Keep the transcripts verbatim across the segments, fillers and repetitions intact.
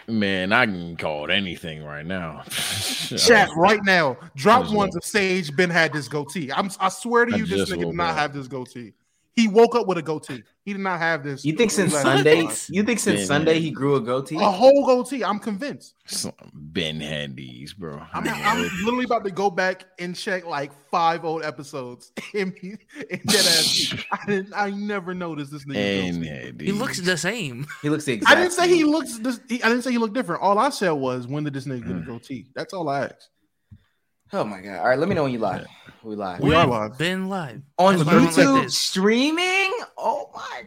Man, I can call it anything right now. Chat right now. Drop ones of Sage Ben had this goatee. I'm, I swear to you, I this nigga did not up. have this goatee. He woke up with a goatee. He did not have this. You think since Sunday? You think since Ben Sunday had he grew a goatee? A whole goatee. I'm convinced. Ben had these, bro. I'm, I'm literally about to go back and check like five old episodes. And, and that ass, I didn't. I never noticed this nigga. He looks the same. He looks the exact I didn't say same. he looks. This, he, I didn't say he looked different. All I said was, when did this nigga get a goatee? That's all I asked. Oh my god! All right, let me know when you live. We live. We are live. Been live on That's YouTube like streaming. Oh my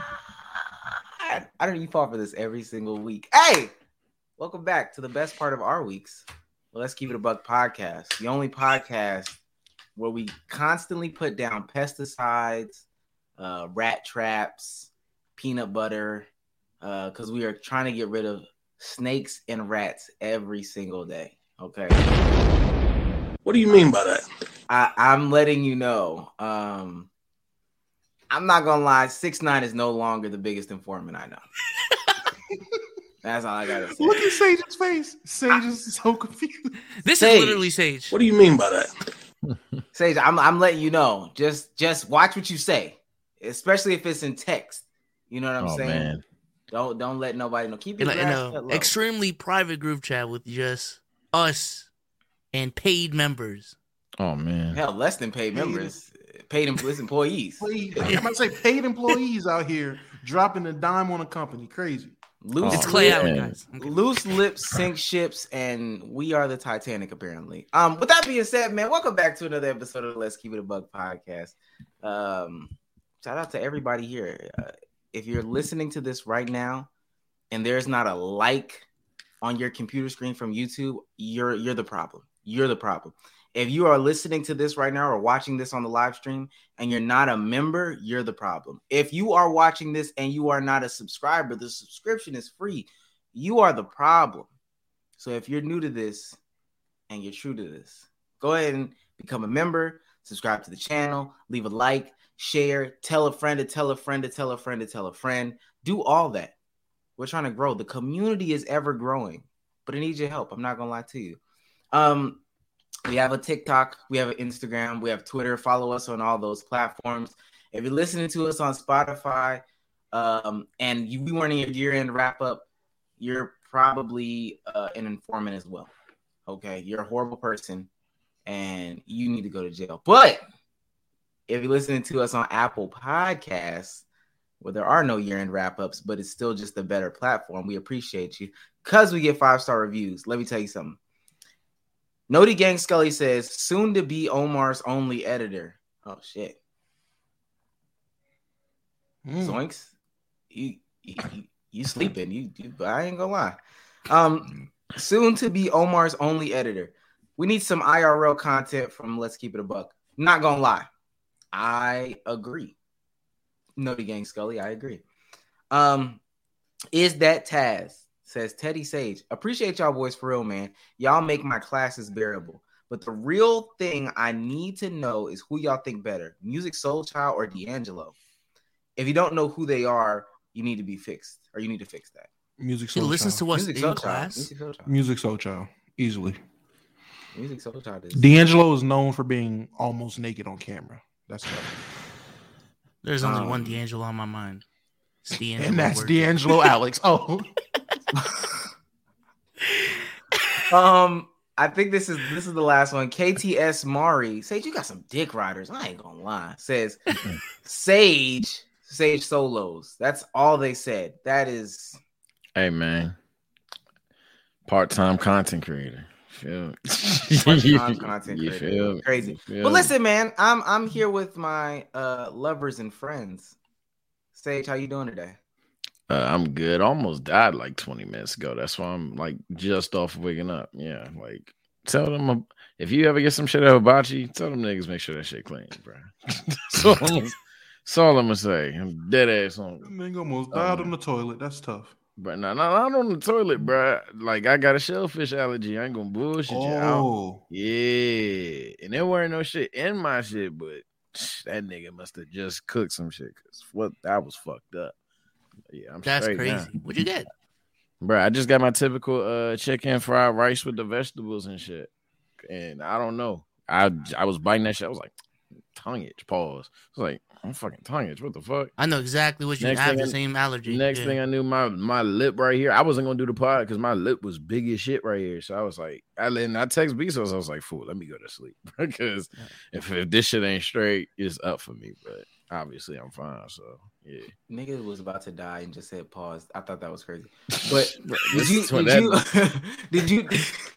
god! I don't even fall for this every single week. Hey, welcome back to the best part of our weeks. Well, Let's Keep It a Buck podcast, the only podcast where we constantly put down pesticides, uh, rat traps, peanut butter, because uh, we are trying to get rid of snakes and rats every single day. Okay. What do you mean by that? I, I'm letting you know. Um, I'm not gonna lie. six nine is no longer the biggest informant I know. That's all I gotta say. Look at Sage's face. Sage I, is so confused. This Sage, is literally Sage. What do you mean by that? Sage, I'm I'm letting you know. Just just watch what you say, especially if it's in text. You know what I'm oh, saying? Man. Don't don't let nobody know. Keep it in an extremely private group chat with just us and paid members. Oh man, hell, less than paid, paid members, paid employees. Paid, I'm about to say paid employees out here dropping a dime on a company, crazy. Loose, it's Clay Allen, guys. Loose lips sink ships, and we are the Titanic, apparently. Um, with that being said, man, welcome back to another episode of the Let's Keep It a Buck podcast. Um, shout out to everybody here. Uh, if you're listening to this right now, and there's not a like on your computer screen from YouTube, you're you're the problem. You're the problem. If you are listening to this right now or watching this on the live stream and you're not a member, you're the problem. If you are watching this and you are not a subscriber, the subscription is free. You are the problem. So if you're new to this and you're true to this, go ahead and become a member, subscribe to the channel, leave a like, share, tell a friend to tell a friend to tell a friend to tell a friend. Do all that. We're trying to grow. The community is ever growing, but it needs your help. I'm not going to lie to you. Um, We have a TikTok, we have an Instagram, we have Twitter. Follow us on all those platforms. If you're listening to us on Spotify um, and you we weren't in your year-end wrap-up, you're probably uh, an informant as well. Okay, you're a horrible person and you need to go to jail. But if you're listening to us on Apple Podcasts, where there are no year-end wrap-ups, but it's still just a better platform, we appreciate you because we get five-star reviews. Let me tell you something. Noti Gang Scully says, soon to be Omar's only editor. Oh, shit. Mm. Zoinks. You, you, you, you sleeping. You, you, I ain't gonna lie. Um, soon to be Omar's only editor. We need some I R L content from Let's Keep It a Buck. Not gonna lie. I agree. Noti Gang Scully, I agree. Um, is that Taz? Says Teddy Sage. Appreciate y'all boys for real, man. Y'all make my classes bearable. But the real thing I need to know is who y'all think better, Musiq Soulchild or D'Angelo. If you don't know who they are, you need to be fixed, or you need to fix that. Musiq Soulchild. He listens to us Musiq in Soulchild. class. Musiq Soulchild. Musiq Soulchild, easily. Musiq Soulchild is. D'Angelo is known for being almost naked on camera. That's tough. There's only um, one D'Angelo on my mind. It's D'Angelo and that's Word. D'Angelo Alex. Oh. um, I think this is this is the last one. K T S Mari Sage, you got some dick riders. I ain't gonna lie. Says Sage Sage solos. That's all they said. That is. Hey man, part-time content creator. Feel part-time content you creator. Feel Crazy. Feel but listen, man, I'm I'm here with my uh lovers and friends. Sage, how you doing today? Uh, I'm good. Almost died like twenty minutes ago. That's why I'm like just off waking up. Yeah, like tell them if you ever get some shit out of hibachi, tell them niggas make sure that shit clean, bro. that's, all that's all I'm gonna say. I'm dead ass on. Nigga almost died um, on the toilet. That's tough. But no, no, not on the toilet, bro. Like I got a shellfish allergy. I ain't gonna bullshit oh. you out. Yeah, and there weren't no shit in my shit, but that nigga must have just cooked some shit because what that was fucked up. Yeah, I'm That's straight crazy. now. What'd you get? Bro, I just got my typical uh chicken fried rice with the vegetables and shit. And I don't know. I I was biting that shit. I was like, tongue itch, pause. I was like, I'm fucking tongue itch. What the fuck? I know exactly what you Next have thing the I- same allergy. Next yeah. thing I knew, my my lip right here. I wasn't gonna do the pod because my lip was big as shit right here. So I was like, I and I text Bezos. I was like, fool, let me go to sleep because if, if this shit ain't straight, it's up for me. But obviously, I'm fine. So yeah, Nigga was about to die and just said pause. I thought that was crazy. But did This you is what did you, that- did you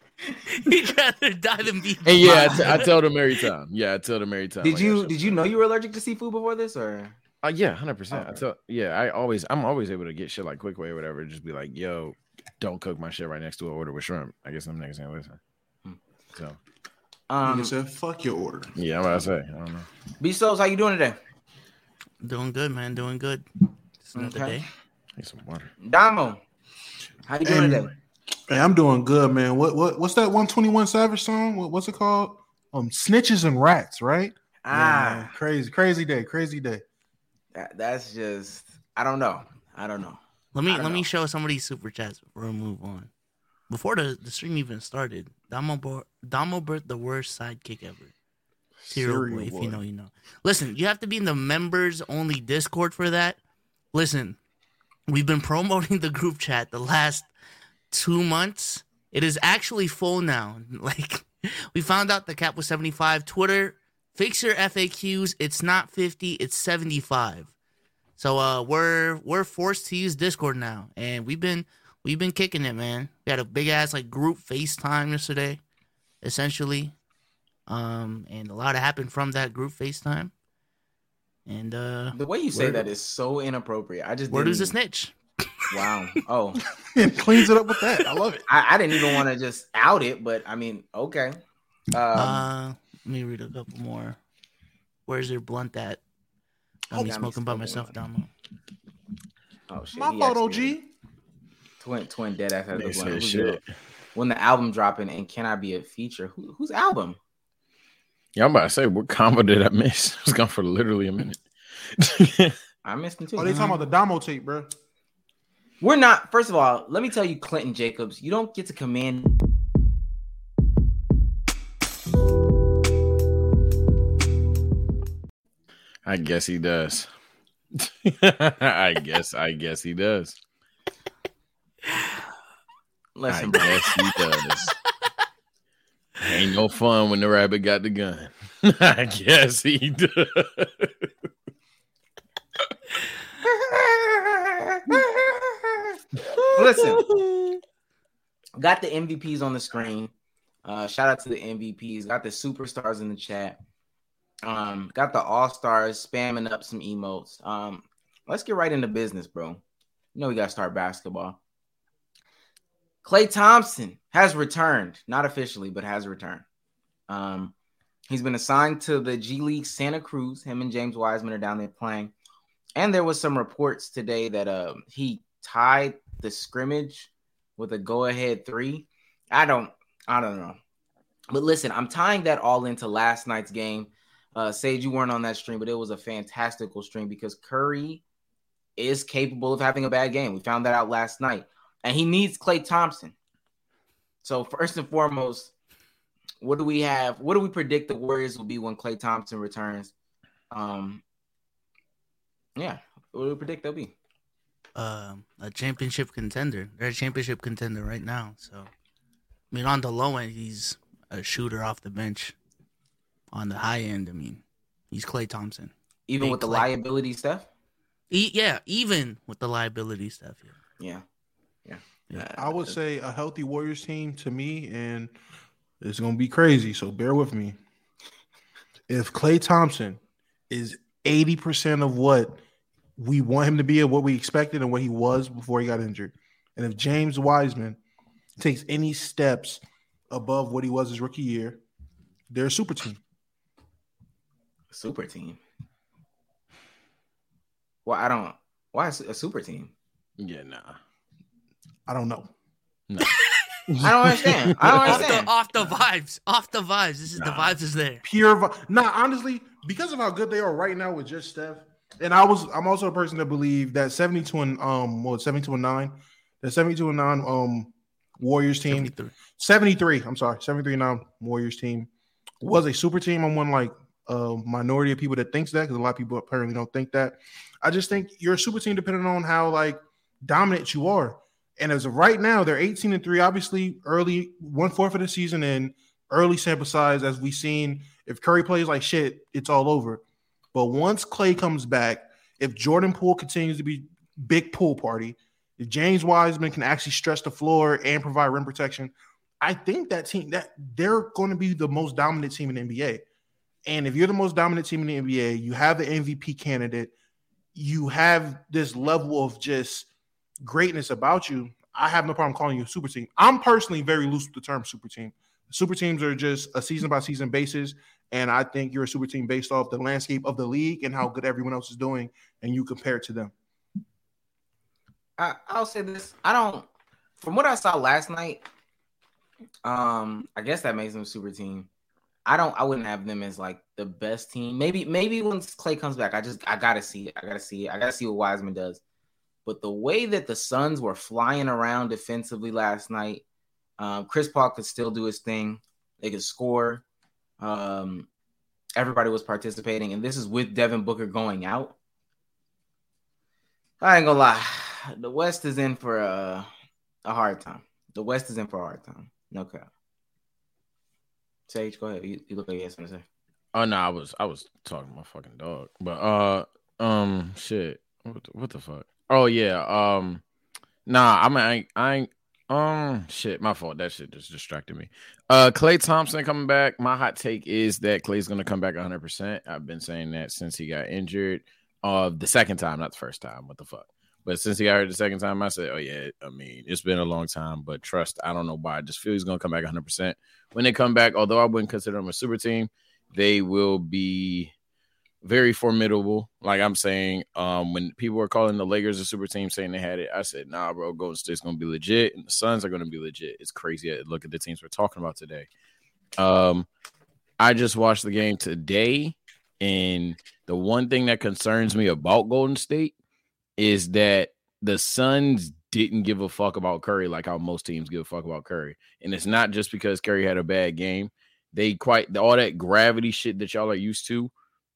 He'd rather die than be. and yeah, I, t- I tell them every time. Yeah, I tell them every time. did like, you that did shit- you know you were allergic to seafood before this or Uh, yeah, hundred percent. I Okay. tell, yeah, I always, I'm always able to get shit like Quick Way or whatever. Just be like, yo, don't cook my shit right next to an order with shrimp. I guess them niggas ain't listen. Hmm. So um Nigga said, "Fuck your order." yeah, I'm about to say, I don't know. Bezos, how you doing today? Doing good, man. Doing good. It's another Okay. day. Need some water. Damo, how you doing Hey, today? Hey, I'm doing good, man. What what what's that one twenty-one Savage song? What, what's it called? Um, Snitches and Rats, right? Yeah, man. Ah, crazy, crazy day, crazy day. that, that's just I don't know. I don't know. Let me I don't let me know. show some of these super chats before we move on. Before the, the stream even started, Damo Bo- Damo birthed the worst sidekick ever. Cereal Cereal boy, if boy. you know, you know. Listen, you have to be in the members only Discord for that. Listen, we've been promoting the group chat the last two months. It is actually full now. Like, we found out the cap was seventy-five. Twitter, fix your F A Qs. It's not fifty, it's seventy-five. So uh we're we're forced to use Discord now. And we've been we've been kicking it, man. We had a big ass like group FaceTime yesterday, essentially. Um, and a lot happened from that group FaceTime. And uh The way you say Where- that is so inappropriate. I just where does the didn't- snitch? Wow. Oh, And cleans it up with that. I love it. I, I didn't even want to just out it, but I mean, okay. Um, uh let me read a couple more. Where's your blunt at? Got Oh, me got me smoking by smoking myself, one. Damo. oh shit. My he fault, actually- O G. Twin twin dead ass has They the said blunt. Who's shit. your- When the album dropping and can I be a feature? Who, whose album? Yeah, I'm about to say, what combo did I miss? I was gone for literally a minute. I missed him too. Oh, they talking about the Damo tape, bro. We're not. First of all, let me tell you, Clinton Jacobs, you don't get to command. I guess he does. I guess, I guess he does. Listen, I bro. guess he does. Ain't no fun when the rabbit got the gun. I guess he does. Listen, got the M V Ps on the screen. Uh, shout out to the M V Ps. Got the superstars in the chat. Um, got the all stars spamming up some emotes. Um, let's get right into business, bro. You know we gotta start basketball. Klay Thompson has returned, not officially, but has returned. Um, he's been assigned to the G League Santa Cruz. Him and James Wiseman are down there playing. And there was some reports today that uh, he tied the scrimmage with a go-ahead three. I don't, I don't know. But listen, I'm tying that all into last night's game. Uh, Sage, you weren't on that stream, but it was a fantastical stream because Curry is capable of having a bad game. We found that out last night. And he needs Klay Thompson. So first and foremost, what do we have? What do we predict the Warriors will be when Klay Thompson returns? Um, yeah, what do we predict they'll be? Uh, a championship contender. They're a championship contender right now. So, I mean, on the low end, he's a shooter off the bench. On the high end, I mean, he's Klay Thompson. Even Big with the Klay. liability stuff? E- yeah, even with the liability stuff. Yeah. Yeah. Yeah. I would say a healthy Warriors team to me, and it's gonna be crazy. So bear with me. If Klay Thompson is eighty percent of what we want him to be and what we expected and what he was before he got injured, and if James Wiseman takes any steps above what he was his rookie year, they're a super team. Super team. Well, I don't. Why is a super team? Yeah, nah. I don't know. No. I don't understand. I don't Off the, understand. off the vibes. Off the vibes. This is the Nah. vibes is there. Pure. Vi- nah, honestly, because of how good they are right now with just Steph, and I was, I'm also a person that believe that seventy-two and um, what seventy-two and nine, The seventy-two and nine um Warriors team, seventy-three. seventy-three. I'm sorry, seventy-three and nine Warriors team was a super team. I'm one like a uh, minority of people that thinks that because a lot of people apparently don't think that. I just think you're a super team depending on how like dominant you are. And as of right now, they're eighteen and three. Obviously, early one fourth of the season and early sample size, as we've seen. If Curry plays like shit, it's all over. But once Klay comes back, if Jordan Poole continues to be big pool party, if James Wiseman can actually stretch the floor and provide rim protection, I think that team that they're going to be the most dominant team in the N B A. And if you're the most dominant team in the N B A, you have the M V P candidate, you have this level of just greatness about you. I have no problem calling you a super team. I'm personally very loose with the term super team. Super teams are just a season by season basis. And I think you're a super team based off the landscape of the league and how good everyone else is doing, and you compare it to them. I, I'll say this. I don't, from what I saw last night, um, I guess that makes them a super team. I don't, I wouldn't have them as like the best team. Maybe, maybe once Klay comes back, I just, I gotta see it. I gotta see it. I gotta see what Wiseman does. But the way that the Suns were flying around defensively last night, um, Chris Paul could still do his thing. They could score. Um, everybody was participating, and this is with Devin Booker going out. I ain't gonna lie. The West is in for a, a hard time. The West is in for a hard time. No cap. Sage, go ahead. You, you look like you had something to say. Oh no, I was I was talking to my fucking dog. But uh um shit. What the, what the fuck? Oh yeah. Um nah, I mean I ain't, I ain't um shit, my fault. That shit just distracted me. Uh Klay Thompson coming back. My hot take is that Klay's gonna come back one hundred percent. I've been saying that since he got injured. Uh the second time, not the first time. What the fuck? But since he got hurt the second time, I said, oh, yeah, I mean, it's been a long time. But trust, I don't know why. I just feel he's going to come back one hundred percent. When they come back, although I wouldn't consider them a super team, they will be very formidable. Like I'm saying, um, when people were calling the Lakers a super team, saying they had it, I said, nah, bro, Golden State's going to be legit, and the Suns are going to be legit. It's crazy. Look at the teams we're talking about today. Um, I just watched the game today, and the one thing that concerns me about Golden State is that the Suns didn't give a fuck about Curry like how most teams give a fuck about Curry. And it's not just because Curry had a bad game. They quite all that gravity shit that y'all are used to,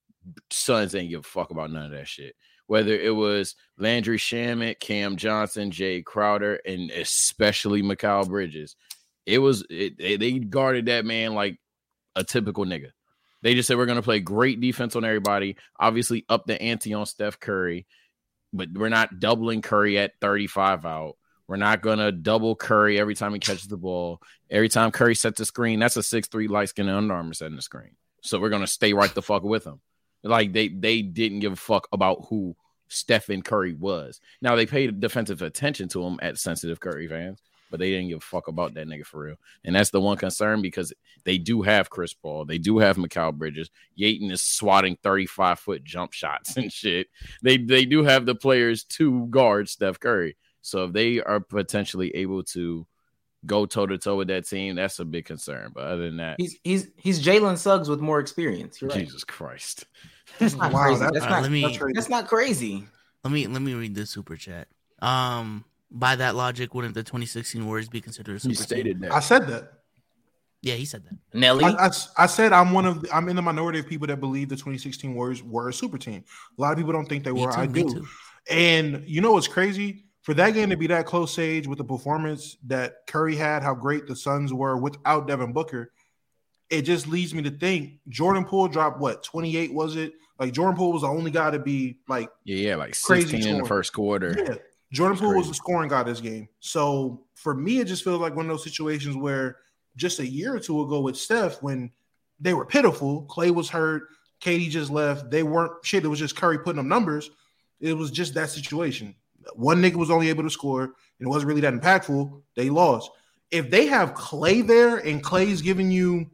Suns ain't give a fuck about none of that shit. Whether it was Landry Shamet, Cam Johnson, Jay Crowder, and especially Mikal Bridges. It was it, they guarded that man like a typical nigga. They just said we're going to play great defense on everybody, obviously up the ante on Steph Curry. But we're not doubling Curry at thirty-five out. We're not going to double Curry every time he catches the ball. Every time Curry sets a screen, that's a six three light-skinned Under Armour setting the screen. So we're going to stay right the fuck with him. Like, they they didn't give a fuck about who Stephen Curry was. Now, they paid defensive attention to him at sensitive Curry fans, but they didn't give a fuck about that nigga for real. And that's the one concern because they do have Chris Paul. They do have Mikal Bridges. Yaten is swatting thirty-five-foot jump shots and shit. They they do have the players to guard Steph Curry. So if they are potentially able to go toe-to-toe with that team, that's a big concern. But other than that, he's he's he's Jalen Suggs with more experience. You're right. Jesus Christ. That's not Wow, crazy. that- That's, uh, not, let me- that's, that's not crazy. Let me let me read this super chat. Um, by that logic, wouldn't the twenty sixteen Warriors be considered a super He team? stated that. I said that. Yeah, he said that. Nelly. I, I, I said I'm one of the, I'm in the minority of people that believe the twenty sixteen Warriors were a super team. A lot of people don't think they Me were. too, I me do. too. And you know what's crazy? For that game to be that close, Sage, with the performance that Curry had, how great the Suns were without Devin Booker, it just leads me to think Jordan Poole dropped what, twenty-eight was it? Like Jordan Poole was the only guy to be like Yeah, yeah, like Crazy sixteen in the scoring. first quarter. Yeah, Jordan Poole was crazy. the scoring guy this game. So for me, it just feels like one of those situations where just a year or two ago with Steph, when they were pitiful, Klay was hurt, K D just left, they weren't shit. It was just Curry putting up numbers. It was just that situation. One nigga was only able to score, and it wasn't really that impactful. They lost. If they have Klay there and Klay's giving you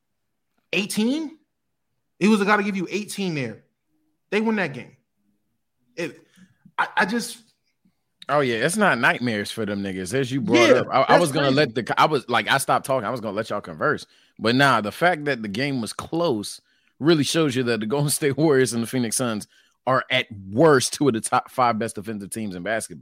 eighteen, he was the guy to give you eighteen there. They win that game. It, I, I just. Oh yeah, it's not nightmares for them niggas. As you brought Yeah, up, I, I that's was gonna crazy. let the I was like I stopped talking. I was gonna let y'all converse, but nah, the fact that the game was close really shows you that the Golden State Warriors and the Phoenix Suns are at worst two of the top five best defensive teams in basketball.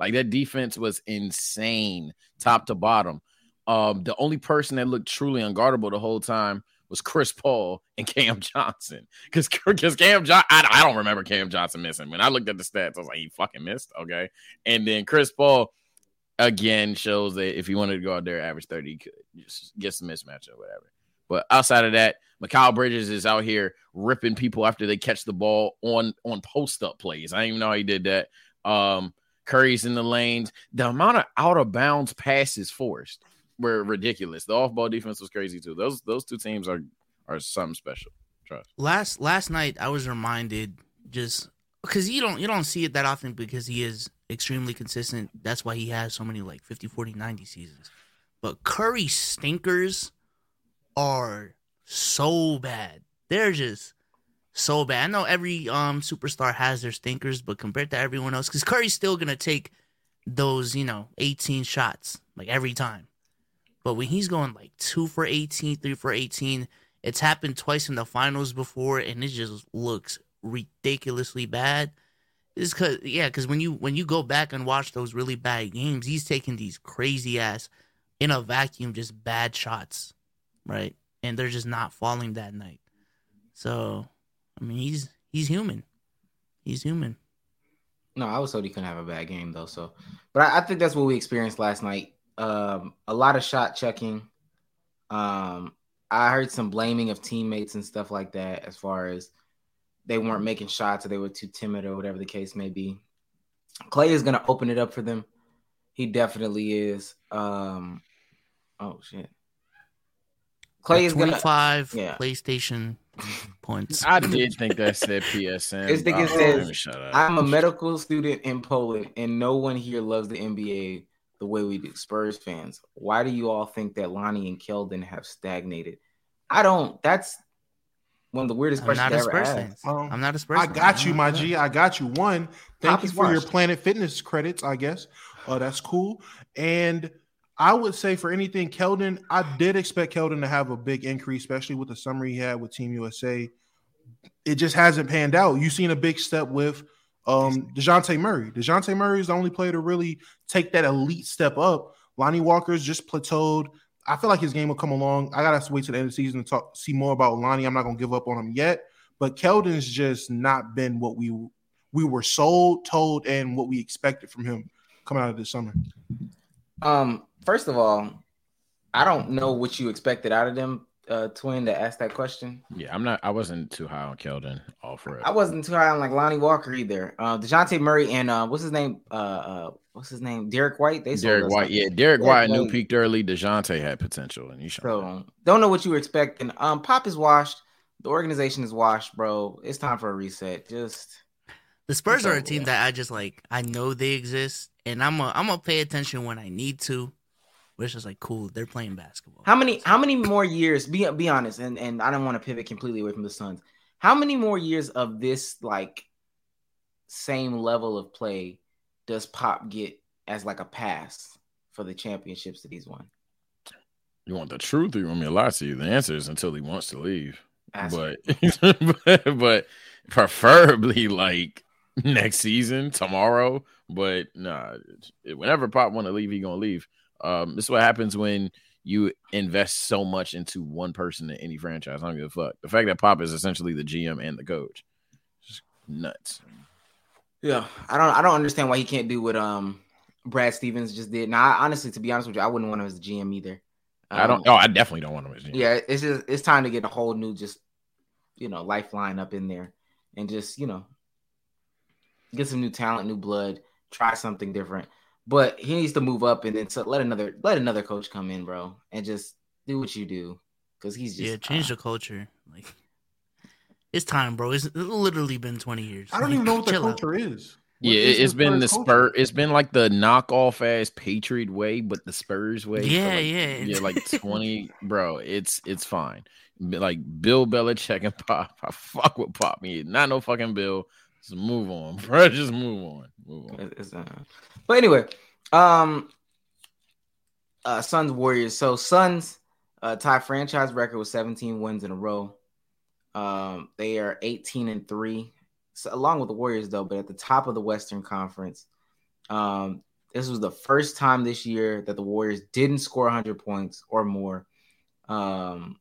Like that defense was insane, top to bottom. Um, the only person that looked truly unguardable the whole time was Chris Paul and Cam Johnson. Because because Cam Johnson, I, I don't remember Cam Johnson missing. When I looked at the stats, I was like, he fucking missed. Okay. And then Chris Paul, again, shows that if he wanted to go out there, average thirty, he could just get some mismatch or whatever. But outside of that, Mikal Bridges is out here ripping people after they catch the ball on, on post-up plays. I didn't even know how he did that. Um, Curry's in the lanes. The amount of out-of-bounds passes forced were ridiculous. The off-ball defense was crazy, too. Those those two teams are, are something special. Trust. Last last night, I was reminded just because you don't, you don't see it that often because he is extremely consistent. That's why he has so many, like, fifty, forty, ninety seasons. But Curry stinkers are so bad. They're just so bad. I know every um superstar has their stinkers, but compared to everyone else, because Curry's still gonna take those, you know, eighteen shots like every time. But when he's going like two for eighteen, three for eighteen, it's happened twice in the finals before, and it just looks ridiculously bad. It's cause yeah, because when you when you go back and watch those really bad games, he's taking these crazy ass in a vacuum, just bad shots, right? And they're just not falling that night. So, I mean, he's he's human. He's human. No, I was told he couldn't have a bad game though. So, but I, I think that's what we experienced last night. Um, a lot of shot checking. Um, I heard some blaming of teammates and stuff like that, as far as they weren't making shots or they were too timid or whatever the case may be. Klay is going to open it up for them. He definitely is. Um, oh shit. Klay is gonna twenty-five yeah. PlayStation points. I did think that said P S N. This nigga Oh, says, shut up. I'm a medical student in Poland, and no one here loves the N B A the way we do. Spurs fans, why do you all think that Lonnie and Keldon have stagnated? I don't. That's one of the weirdest I'm questions not I a ever Spurs asked. fan. Um, I'm not a Spurs I fan. got you, I'm my not. G. I got you. One, thank Pop you is for your washed. Planet Fitness credits, I guess. Uh, that's cool. And I would say for anything, Keldon, I did expect Keldon to have a big increase, especially with the summer he had with Team U S A. It just hasn't panned out. You've seen a big step with um, DeJounte Murray. DeJounte Murray is the only player to really take that elite step up. Lonnie Walker's just plateaued. I feel like his game will come along. I got to wait to the end of the season to talk, see more about Lonnie. I'm not going to give up on him yet. But Keldon's just not been what we we were sold, told, and what we expected from him coming out of this summer. Um, first of all, I don't know what you expected out of them, uh, Twin, to ask that question. Yeah, I'm not. I wasn't too high on Keldon. All for it. I wasn't too high on like Lonnie Walker either. Uh, DeJounte Murray and uh, what's his name? Uh, uh, what's his name? Derek White. They sold Derek us White. like- Yeah, Derek Derek White knew White. peaked early. DeJounte had potential, and you showed that. So don't know what you were expecting. Um, Pop is washed. The organization is washed, bro. It's time for a reset. Just The Spurs are a So, team yeah. that I just like. I know they exist, and I'm a, I'm gonna pay attention when I need to. But it's just like cool. They're playing basketball. how many how many more years? Be be honest, and and I don't want to pivot completely away from the Suns. How many more years of this like same level of play does Pop get as like a pass for the championships that he's won? You want the truth, or you want me to lie to you? The answer is until he wants to leave. Ask But, but but preferably like next season, tomorrow. But nah, whenever Pop want to leave, he gonna leave. Um, this is what happens when you invest so much into one person in any franchise. I don't give a fuck. The fact that Pop is essentially the G M and the coach, just nuts. Yeah, I don't I don't understand why he can't do what um Brad Stevens just did. Now, I, honestly, to be honest with you, I wouldn't want him as the G M either. I don't. Oh, I definitely don't want him as G M. Yeah, it's just it's time to get a whole new just you know lifeline up in there and just you know get some new talent, new blood, try something different. But he needs to move up and then to let another let another coach come in, bro, and just do what you do because he's just Yeah, change uh, the culture. Like it's time, bro. It's literally been twenty years. I don't Like, even know what the chill out. culture is. What Yeah, is it, it's the been the Spurs Spur. culture? It's been like the knockoff ass Patriot way, but the Spurs way. for Yeah, like, yeah. yeah, like twenty, bro. It's it's fine. Like Bill Belichick and Pop. I fuck with Pop. Me, not no fucking Bill. Just move on, bro. Just move on. Move on. It's, uh, but anyway, um, uh, Suns Warriors. So Suns uh, tie franchise record with seventeen wins in a row. Um, they are eighteen and three, so, along with the Warriors though. But at the top of the Western Conference, um, This was the first time this year that the Warriors didn't score one hundred points or more. Um,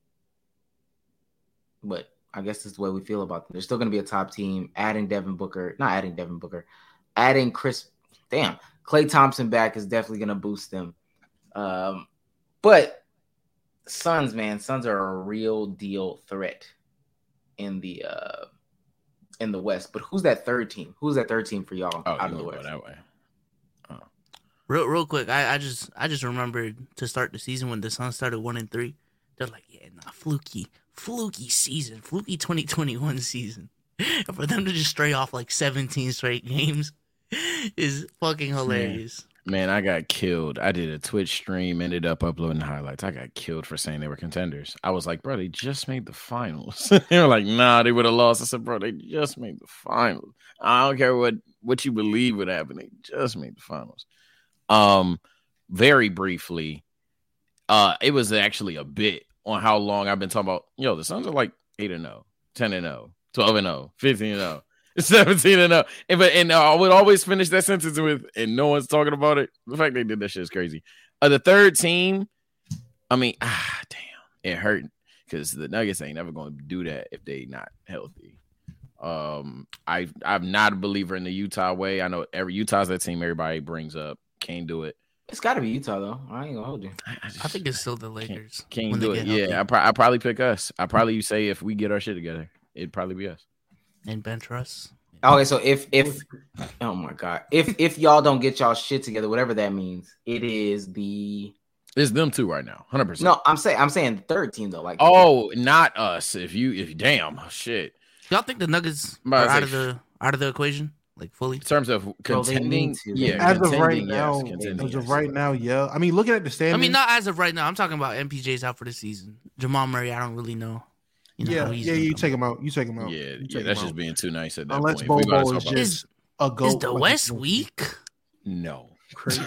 but I guess this is the way we feel about them. They're still going to be a top team. Adding Devin Booker, not adding Devin Booker, adding Chris, damn, Klay Thompson back is definitely going to boost them. Um, but Suns, man, Suns are a real deal threat in the uh, in the West. But who's that third team? Who's that third team for y'all Oh, out you of the wanna West? go that way. Real, real quick, I, I just, I just remembered to start the season when the Suns started one and three. They're like, yeah, nah, fluky, fluky season, fluky twenty twenty-one season. And for them to just stray off like seventeen straight games is fucking hilarious. Man, I got killed. I did a Twitch stream, ended up uploading highlights. I got killed for saying they were contenders. I was like, bro, they just made the finals. They were like, nah, they would have lost. I said, bro, they just made the finals. I don't care what, what you believe would happen. They just made the finals. Um, very briefly, uh, it was actually a bit on how long I've been talking about, yo, the Suns are like eight and oh, ten and oh, twelve and oh, fifteen and oh. seventeen and up. And, but, and uh, I would always finish that sentence with, and no one's talking about it. The fact they did that shit is crazy. Uh, the third team, I mean, ah, damn, it hurt because the Nuggets ain't never going to do that if they not healthy. Um, I, I'm not a believer in the Utah way. I know every Utah's that team everybody brings up. Can't do it. It's got to be Utah, though. I ain't going to hold you. I, I, just, I think it's still the Lakers. Can't, when can't do they it. get healthy. Yeah, I, pro- I probably pick us. I probably say if we get our shit together, it'd probably be us. And bench Russ. Okay, so if if oh my god, if if y'all don't get y'all shit together, whatever that means, it is the It's them two right now, hundred percent. no. I'm saying I'm saying the third team though. Like Oh, not us. If you, if damn shit. Y'all think the Nuggets I'm about are to out say- of the out of the equation, like fully? In terms of Bro, they contending, need to. yeah, As of contending, right yes, now, contending, as of yes. right now, yeah. I mean, looking at the standings, I mean, not as of right now. I'm talking about M P J's out for the season. Jamal Murray, I don't really know. You know yeah, how he's yeah, gonna you come take out. him out. You take him out. Yeah, You yeah, take that's him just out. being too nice at that Unless point. If we gotta Bobo talk is about- just a goat. Is the like West he's- weak? no. Crazy.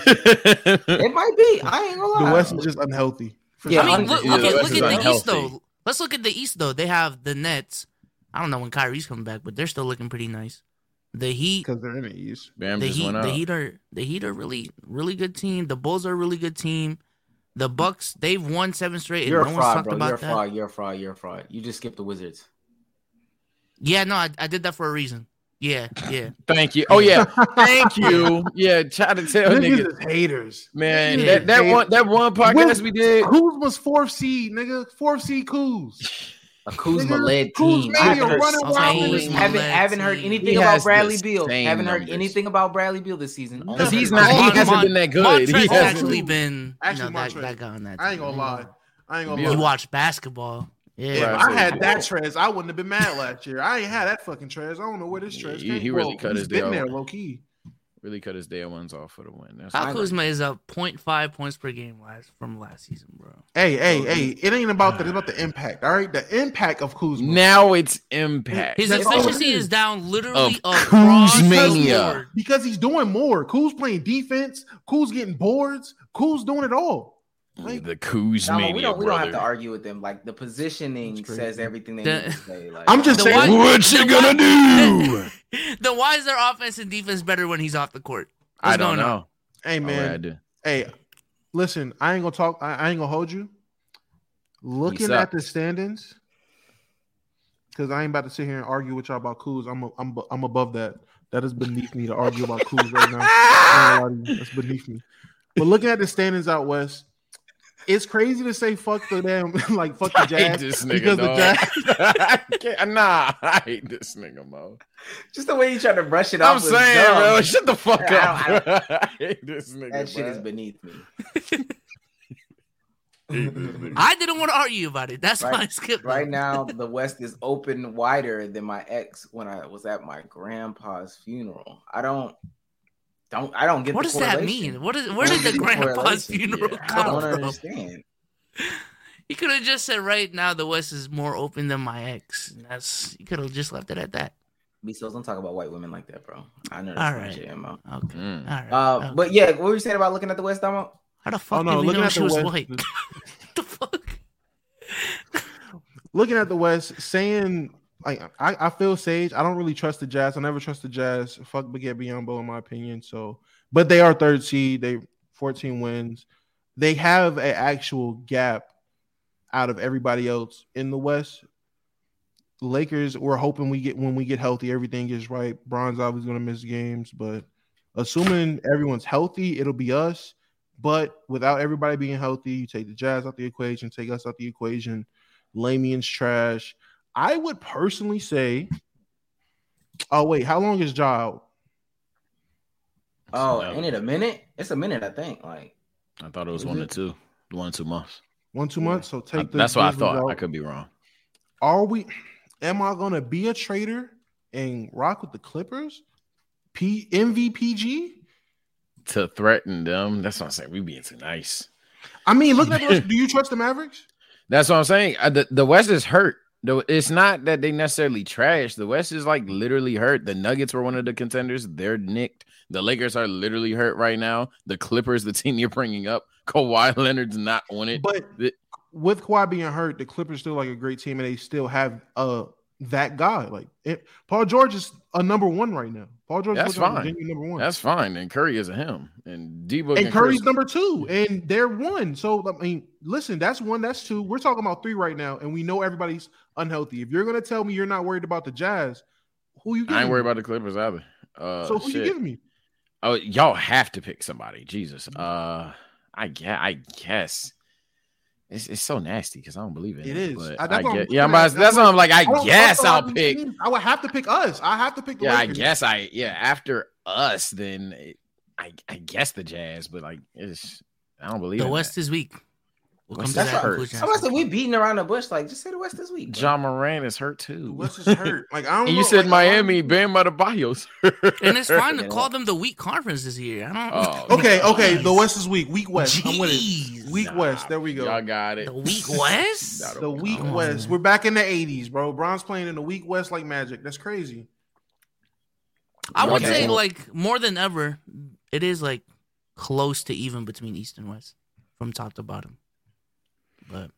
it might be. I ain't gonna The lie. West is just unhealthy. For Yeah, I mean, un- look, yeah, look, the at, West look is at the unhealthy. East though. Let's look at the East though. They have the Nets. I don't know when Kyrie's coming back, but they're still looking pretty nice. The Heat, because they're in the East. Bam the just Heat, went the out. Heat are the Heat are really really good team. The Bulls are a really good team. The Bucks, they've won seven straight, and You're no a one's fraud, talked bro. about You're a that. fraud. You're a fraud. You're a fraud. You just skipped the Wizards. Yeah, no, I, I did that for a reason. Yeah, yeah. Thank you. Oh yeah, thank you. Yeah, try to tell Niggas niggas, is haters. man. Yeah. That that one that one podcast we did. Kuz was fourth seed, nigga. Fourth seed Kuz. A Kuzma Nigga, led Kuz team. made I a haven't heard, running wild haven't, with haven't, him. haven't heard He anything has about the Bradley Beal. same Haven't heard numbers. anything about Bradley Beal this season. All Because I've he's heard- not. He Mon- hasn't Mon- been that good. Montrezl He has hasn't. actually been Actually, you know, that, Montrezl. that guy on that. I ain't team. gonna lie. I ain't gonna Yeah. You lie. watch basketball. Yeah. If Right. I had that Trez, I wouldn't have been mad last year. I ain't had that fucking Trez. I don't know where this Yeah, Trez he- came he really from. cut He's his been deal. there low key. Really cut his day ones off for the win. That's Kyle I know. Kuzma is up point five points per game last from last season, bro. Hey, hey, hey! It ain't about that. It's about the impact. All right, the impact of Kuzma. now it's impact. His That's all it efficiency is. is down literally Of across the Kuzmania. board. Because he's doing more. Kuz playing defense. Kuz getting boards. Kuz doing it all. Like, the Kuz Nah, mania, we don't. We don't have to brother. argue with them. Like the positioning That's crazy. says everything they The- need to say. Like I'm just The saying. one- What you Then gonna why- do? Then why is their offense and defense better when he's off the court? What's I don't going on? know. Hey Oh, man. I do. Hey, listen. I ain't gonna talk. I, I ain't gonna hold you. Looking suck. at the standings, because I ain't about to sit here and argue with y'all about Kuz. I'm a, I'm I'm above that. That is beneath me to argue about Kuz right now. I ain't gonna lie to you. That's beneath me. But looking at the standings out west, it's crazy to say fuck the damn like fuck the I hate Jazz this because nigga, the dog. Jazz. I can't- nah, I hate this nigga, Mo. just the way you try to brush it I'm off. was saying, dumb. bro, shut the fuck I up. don't- bro. I hate this nigga. That shit bro. is beneath me. I didn't want to argue about it. That's why I Right, skipped. right it. now, the West is open wider than my ex when I was at my grandpa's funeral. I don't, don't, I don't get. What the does that correlation. mean? What is? I Where don't did the get grandpa's correlation. funeral Yeah, I come don't from? understand. You could have just said right now the West is more open than my ex. That's you could have just left it at that. Bezos, don't talk about white women like that, bro. I know All that's right. not your M O. Okay. Mm. All right. Uh, okay. but yeah, what were you saying about looking at the West, Damo? How the fuck Oh no, did we looking know at she the was West. white? What the fuck? Looking at the West, saying like I, I feel Sage. I don't really trust the Jazz. I never trust the Jazz. Fuck Baguette Biombo in my opinion. So but they are third seed. They fourteen wins. They have an actual gap out of everybody else in the West. The Lakers, we're hoping we get when we get healthy, everything gets right. Bron's obviously going to miss games, but assuming everyone's healthy, it'll be us. But without everybody being healthy, you take the Jazz out the equation, take us out the equation. Lamian's trash. I would personally say, oh, wait, how long is Ja out? Oh, ain't it a minute? It's a minute, I think. Like I thought it was Is one it? to two, one two months. One, two months? So I- take the that's what I Grizzlies thought. out. I could be wrong. Are we – am I going to be a traitor and rock with the Clippers? P M V P G? To threaten them, that's what I'm saying. We being too nice. I mean, look at those. Do you trust the Mavericks? That's what I'm saying. Uh, the, the West is hurt. The, it's not that they necessarily trash. The West is like literally hurt. The Nuggets were one of the contenders. They're nicked. The Lakers are literally hurt right now. The Clippers, the team you're bringing up, Kawhi Leonard's not on it. But The- with Kawhi being hurt, the Clippers still like a great team, and they still have uh that guy. Like it, Paul George is a number one right now. Paul George That's is looking like fine. a genuine number one. That's fine. And Curry isn't him. And D-Book and Curry's Chris- number two, and they're one. So I mean, listen, that's one, that's two. We're talking about three right now, and we know everybody's unhealthy. If you're gonna tell me you're not worried about the Jazz, who you? Giving I ain't worried me? about the Clippers either. Uh, So who shit. you giving me? Oh, y'all have to pick somebody. Jesus. Uh, I guess. I guess. It's, it's so nasty because I don't believe in it. It is. But I- I, that's what I'm get, yeah, I'm looking about, at. to- that's That's what I'm like. I, I don't guess trust a lot I'll of these pick. teams. I would have to pick us. I have to pick the Yeah, I Lakers. guess I. Yeah, after us, then it, I. I guess the Jazz, but like it's. I don't believe The in West that. is weak. We'll come West to is that hurt. conclusion. Somebody said we beating around the bush. Like, just say the West this week. bro. John Moran is hurt The too. West is hurt. Like I don't. And know, you said like, Miami, I Bam Adebayo's. And it's fine to Yeah. call them the weak conference this year. I don't. Oh, don't- Okay, okay. The Jeez. West is weak. Weak West. I'm with it. Jeez. Weak West. There we go. Y'all got it. The weak West. That'll- The weak Come on, West. man. We're back in the eighties, bro. Bron's playing in the weak West like Magic. That's crazy. I would Okay. say like more than ever, it is like close to even between East and West, from top to bottom. But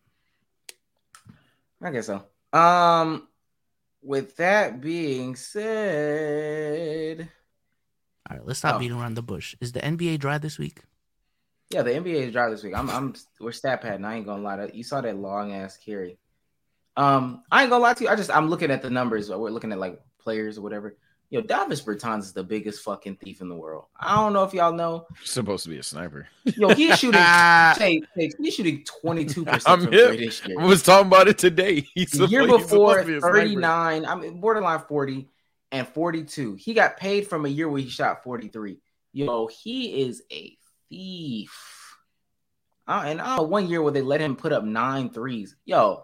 I guess so. Um, with that being said, all right, let's stop Oh. beating around the bush. Is the N B A dry this week? yeah, the N B A is dry this week. I'm, I'm, we're stat padding. I ain't gonna lie. You saw that long ass carry. Um, I ain't gonna lie to you. I just, I'm looking at the numbers. We're looking at like players or whatever. Yo, Davis Bertans is the biggest fucking thief in the world. I don't know if y'all know. Supposed to be a sniper. Yo, he's shooting. Tay, Tay, he's shooting twenty-two percent I'm from hip. three this year. I was talking about it today. He's The year supposed- he's supposed before, to be a sniper. thirty-nine, I mean, borderline forty and forty-two. He got paid from a year where he shot forty-three. Yo, he is a thief. Uh, and uh, one year where they let him put up nine threes. Yo,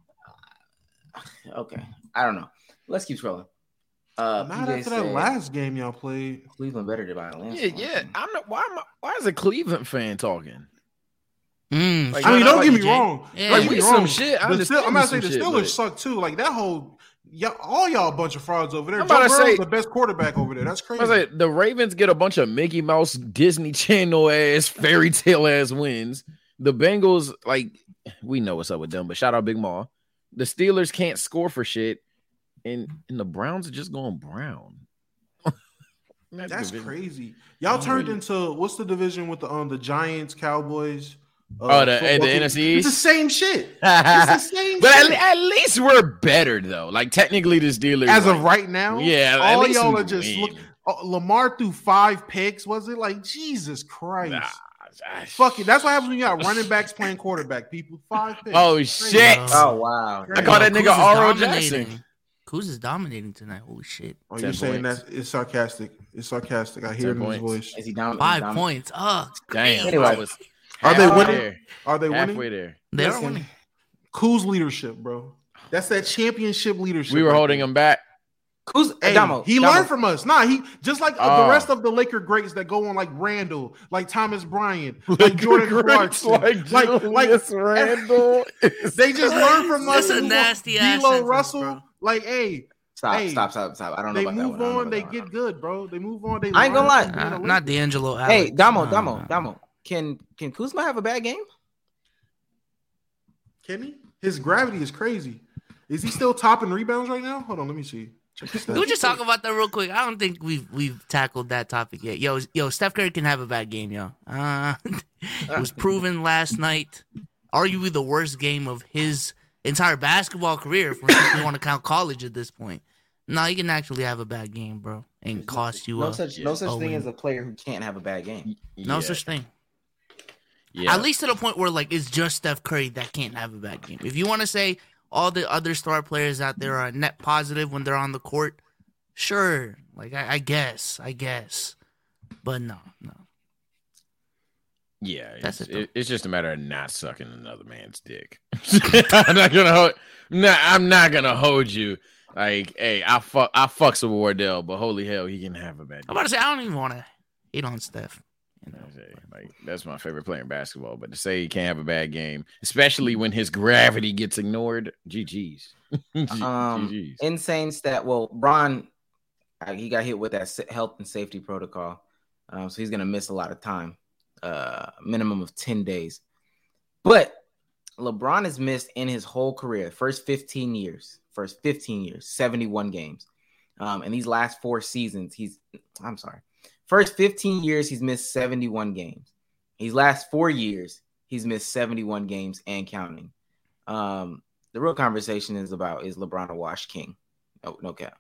okay, I don't know. Let's keep scrolling. Uh, Not P J after that said last game y'all played. Cleveland better than Atlanta. Yeah, yeah. I'm not. Why am I? Why is a Cleveland fan talking? Mm, Like, I mean, no, don't no, get me P J. wrong. Yeah. Don't Like, get we me some wrong. shit. I The understand Steel- I'm we about to say some the shit, Steelers but- suck too. Like that whole, y'all, all y'all a bunch of frauds over there. I'm Joe about to Burrow's say- the best quarterback over there. That's crazy. I was like, the Ravens get a bunch of Mickey Mouse, Disney Channel ass, fairy tale ass wins. The Bengals, like, we know what's up with them, but shout out Big Ma. The Steelers can't score for shit, and and the Browns are just going brown. That That's division- crazy. Y'all Oh, turned really? into what's the division with the um the Giants, Cowboys? uh, Oh, the- football the team? N F C It's the East? same shit. It's the same But at, shit. at least we're better though. Like technically, the Steelers, As like, of right now, yeah, at all least y'all we are just win. look. Oh, Lamar threw five picks. Was it like Jesus Christ? Nah, Fuck it. That's what happens when you got running backs playing quarterback. People five picks. Oh Crazy. shit! Oh wow. I call that Yo, nigga Kuz is R O dominating. Jackson. Kuz is dominating tonight. Holy shit! Oh, ten you're saying points. that it's sarcastic. It's sarcastic. I hear it ten in his points. voice. Is he down? Five down- points. Oh, Damn, Anyway. I was Are they halfway winning? there. Are they winning? Halfway there. they're Listen, winning. Kuz leadership, bro. That's that championship leadership. We were right holding there. him back. Who's Hey, Damo? he Damo. learned from us. Nah, he just like uh, Oh. the rest of the Laker greats that go on, like Randall, like Thomas Bryant, like Jordan Clarkson, like like like Julius Randle. they just learn from us. That's a and move on. nasty ass D'Lo sentence, Russell, bro. like hey, Stop, Hey, stop, stop, stop. I don't know they about that move one. I don't know on, they about that get one. good, bro. They move on. They I ain't gonna learn lie. from Uh, being a not Laker. D'Angelo. Hey, Alex. Damo, No, Damo, no. Damo. Can can Kuzma have a bad game? Can he? His gravity is crazy. Is he still topping rebounds right now? Hold on, let me see. Can we just talk about that real quick? I don't think we've we've tackled that topic yet. Yo, yo, Steph Curry can have a bad game, yo. Uh, it was proven last night. Arguably the worst game of his entire basketball career, if we want to count college at this point. No, he can actually have a bad game, bro, and cost you. No a, such no such a thing win. as a player who can't have a bad game. No Yeah. such thing. Yeah. At least to the point where like it's just Steph Curry that can't have a bad game. If you want to say all the other star players out there are net positive when they're on the court, sure. Like I, I guess, I guess, but no, no. Yeah, That's it's, it, though. it, it's just a matter of not sucking another man's dick. I'm not gonna hold. Nah, I'm not gonna hold you. Like, hey, I fuck, I fucks with Wardell, but holy hell, he can have a bad. I'm about to say I don't even want to hate on Steph. You know, Say, like that's my favorite player in basketball, but to say he can't have a bad game, especially when his gravity gets ignored, G G's. G- Um, G G's. insane stat. Well, Bron, uh, he got hit with that sa- health and safety protocol, um, so he's gonna miss a lot of time, uh, minimum of ten days. But LeBron has missed in his whole career, first fifteen years, first fifteen years, seventy-one games. Um, and these last four seasons, he's, I'm sorry, first fifteen years, he's missed seventy-one games. These last four years, he's missed seventy-one games and counting. Um, the real conversation is about, is LeBron a wash king? No, no cap.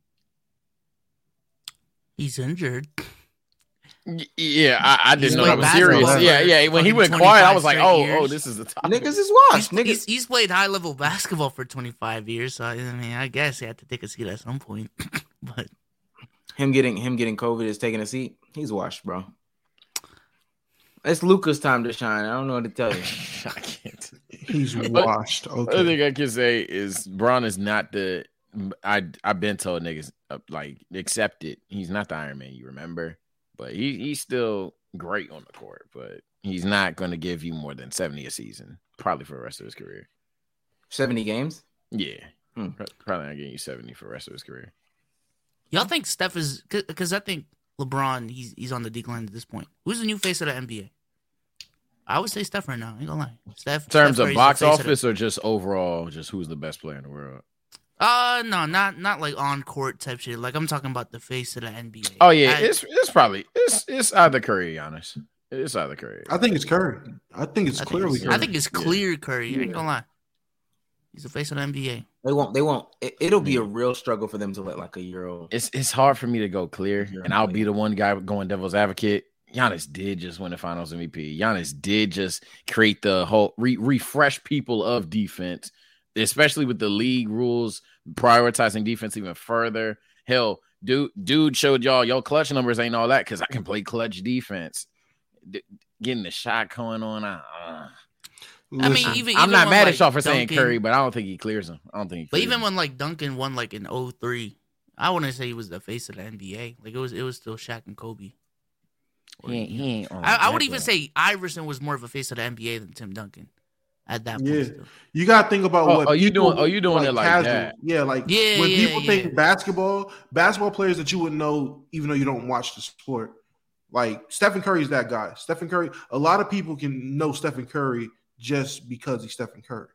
he's injured. Y- Yeah, I, I He's didn't know played that was basketball serious. for Yeah, yeah. When he fucking went quiet, I twenty-five was like, straight oh, years. oh, this is the topic. Niggas is He's, washed. Niggas. he's, he's played high level basketball for twenty-five years, so I mean, I guess he had to take a seat at some point. But Him getting him getting COVID is taking a seat. He's washed, bro. It's Luka's time to shine. I don't know what to tell you. I can't. He's But- washed. The other Okay. thing I can say is Braun is not the. I I've been told niggas uh, like accept it. He's not the Iron Man, you remember, but he he's still great on the court. But he's not going to give you more than seventy a season, probably for the rest of his career. seventy games? Yeah, Hmm. Pro- probably not getting you seventy for the rest of his career. y'all think Steph is because I think LeBron he's he's on the decline at this point. Who's the new face of the N B A? I would say Steph right now. I ain't gonna lie. Steph. In terms Steph of Curry's box the face of the- office or just overall, just who's the best player in the world? Uh no, not not like on court type shit. Like I'm talking about the face of the N B A. Oh yeah, I- it's it's probably it's it's either Curry, or Giannis. It's either Curry. I think it's Curry. I think it's I think clearly it's, Curry. I think it's Yeah. clear Curry. I ain't Yeah. gonna lie. He's the face of the N B A. They won't. They won't. It, it'll be a real struggle for them to let like a Euro. It's it's hard for me to go clear, You're and I'll right. be the one guy going devil's advocate. Giannis did just win the Finals M V P. Giannis did just create the whole re- refresh people of defense, especially with the league rules prioritizing defense even further. Hell, dude, dude showed y'all your clutch numbers ain't all that because I can play clutch defense. D- getting the shot going on. I, uh, I mean, Listen, even I'm even not when, mad like, at y'all for saying Duncan- Curry, but I don't think he clears him. I don't think he But clears even him. when like Duncan won like in oh three, I wouldn't say he was the face of the N B A. Like it was it was still Shaq and Kobe. he ain't, he ain't on I, I would that even level. say Iverson was more of a face of the N B A than Tim Duncan at that point. Yeah. Still. you got to think about Oh, what are you people- doing- are you doing it like that? Yeah, like Yeah, when yeah, people yeah. think basketball, basketball players that you wouldn't know, even though you don't watch the sport. Like Stephen Curry is that guy. Stephen Curry. A lot of people can know Stephen Curry just because he's Stephen Curry.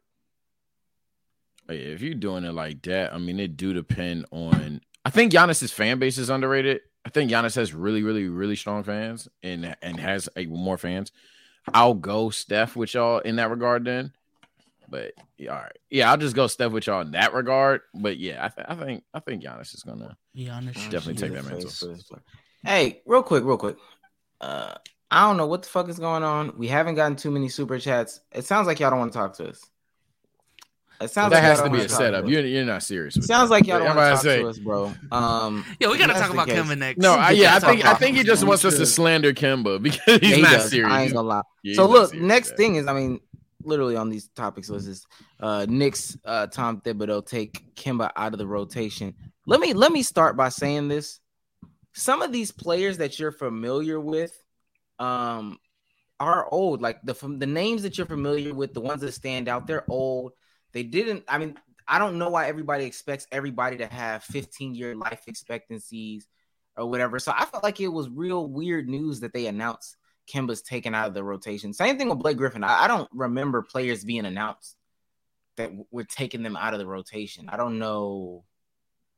Yeah, if you're doing it like that, I mean, it do depend on. I think Giannis's fan base is underrated. I think Giannis has really, really, really strong fans and and has a, more fans. I'll go Steph with y'all in that regard then. But yeah, all right, yeah, I'll just go Steph with y'all in that regard. But yeah, I, th- I think I think Giannis is gonna. Be honest. Definitely He's take the that mantle. face for this player. Hey, real quick, real quick. Uh, I don't know what the fuck is going on. We haven't gotten too many super chats. It sounds like y'all don't want to talk to us. It sounds That like has y'all to don't be wanna a talk setup. to us. You're you're not serious. With Sounds that. like y'all don't I'm want about to talk say, to us, bro. Um, Yo, we gotta if talk that's about the case- Kemba next. No, I, Get yeah, I that think talk I off. think he just wants us to Sure. slander Kemba because he's Yeah, he not does. serious. I ain't gonna lie. Yeah, So he's not look, serious next with that. thing is, I mean, literally on these topics was this uh Knicks uh Tom Thibodeau take Kemba out of the rotation. Let me let me start by saying this. Some of these players that you're familiar with um are old. Like the from the names that you're familiar with, the ones that stand out, they're old. They didn't, I mean, I don't know why everybody expects everybody to have fifteen year life expectancies or whatever. So I felt like it was real weird news that they announced Kemba's taken out of the rotation. Same thing with Blake Griffin. I, I don't remember players being announced that we're taking them out of the rotation. I don't know.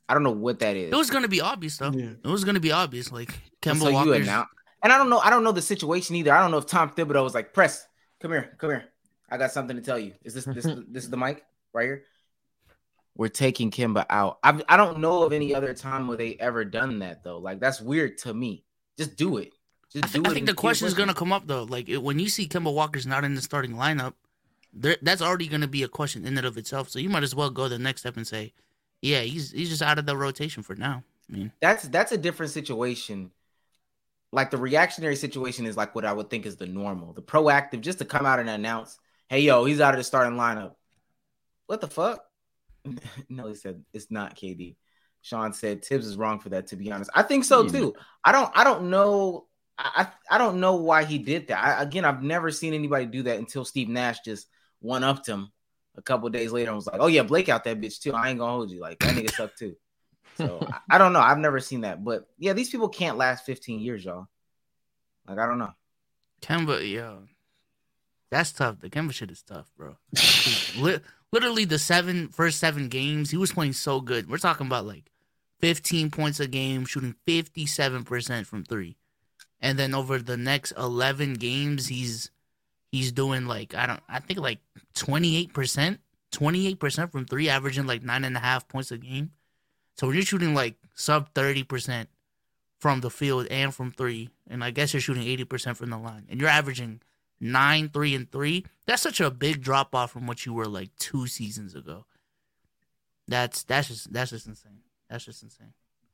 I don't know what that is. It was gonna be obvious though. Yeah. It was gonna be obvious. Like Kemba so you Walker's. announce, and I don't know. I don't know the situation either. I don't know if Tom Thibodeau was like, "Press, come here, come here. I got something to tell you. Is this this this is the mic right here? We're taking Kemba out." I I don't know of any other time where they ever done that though. Like that's weird to me. Just do it. Just I, th- do I it think the question is gonna come up though. Like it, when you see Kemba Walker's not in the starting lineup, there that's already gonna be a question in and of itself. So you might as well go the next step and say, "Yeah, he's he's just out of the rotation for now." I mean, That's that's a different situation. Like the reactionary situation is like what I would think is the normal. The proactive, just to come out and announce, "Hey, yo, he's out of the starting lineup." What the fuck? No, he said it's not K D. Sean said Tibbs is wrong for that. To be honest, I think so too. I don't. I don't know. I I don't know why he did that. I, again, I've never seen anybody do that until Steve Nash just one upped him a couple of days later and was like, "Oh yeah, Blake out that bitch too. I ain't gonna hold you. Like that nigga suck too." So I, I don't know. I've never seen that, but yeah, these people can't last fifteen years, y'all. Like I don't know. Kemba, yo, that's tough. The Kemba shit is tough, bro. Li- literally, the seven first seven games, he was playing so good. We're talking about like fifteen points a game, shooting fifty-seven percent from three. And then over the next eleven games, he's he's doing like I don't I think like twenty-eight percent, twenty-eight percent from three, averaging like nine and a half points a game. So when you're shooting like sub thirty percent from the field and from three, and I guess you're shooting eighty percent from the line, and you're averaging nine, three, and three, that's such a big drop off from what you were like two seasons ago. That's that's just that's just insane. That's just insane.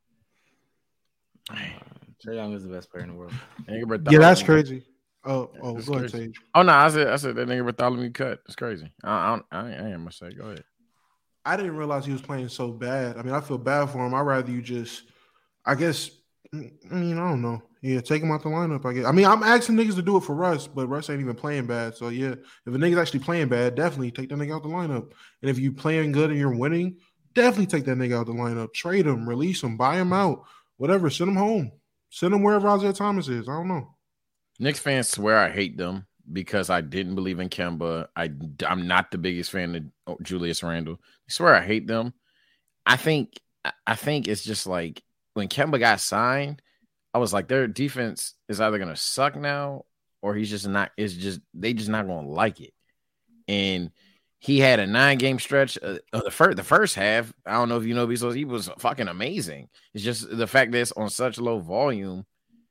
Uh, Trae Young is the best player in the world. Yeah, that's crazy. Oh, oh, That's go ahead, crazy. Sage. Oh no, I said I said that nigga Bartholomew cut. It's crazy. I I don't, I, I ain't gonna say. Go ahead. I didn't realize he was playing so bad. I mean, I feel bad for him. I'd rather you just, I guess, I mean, I don't know. Yeah, take him out the lineup, I guess. I mean, I'm asking niggas to do it for Russ, but Russ ain't even playing bad. So, yeah, if a nigga's actually playing bad, definitely take that nigga out the lineup. And if you playing good and you're winning, definitely take that nigga out the lineup. Trade him, release him, buy him out, whatever. Send him home. Send him wherever Isaiah Thomas is. I don't know. Knicks fans swear I hate them because I didn't believe in Kemba. I, I'm not the biggest fan of Julius Randle. I swear I hate them. I think I think it's just like when Kemba got signed, I was like, their defense is either gonna suck now or he's just not. It's just they just not gonna like it. And he had a nine game stretch. Uh, the first the first half, I don't know if you know, because he was fucking amazing. It's just the fact that it's on such low volume.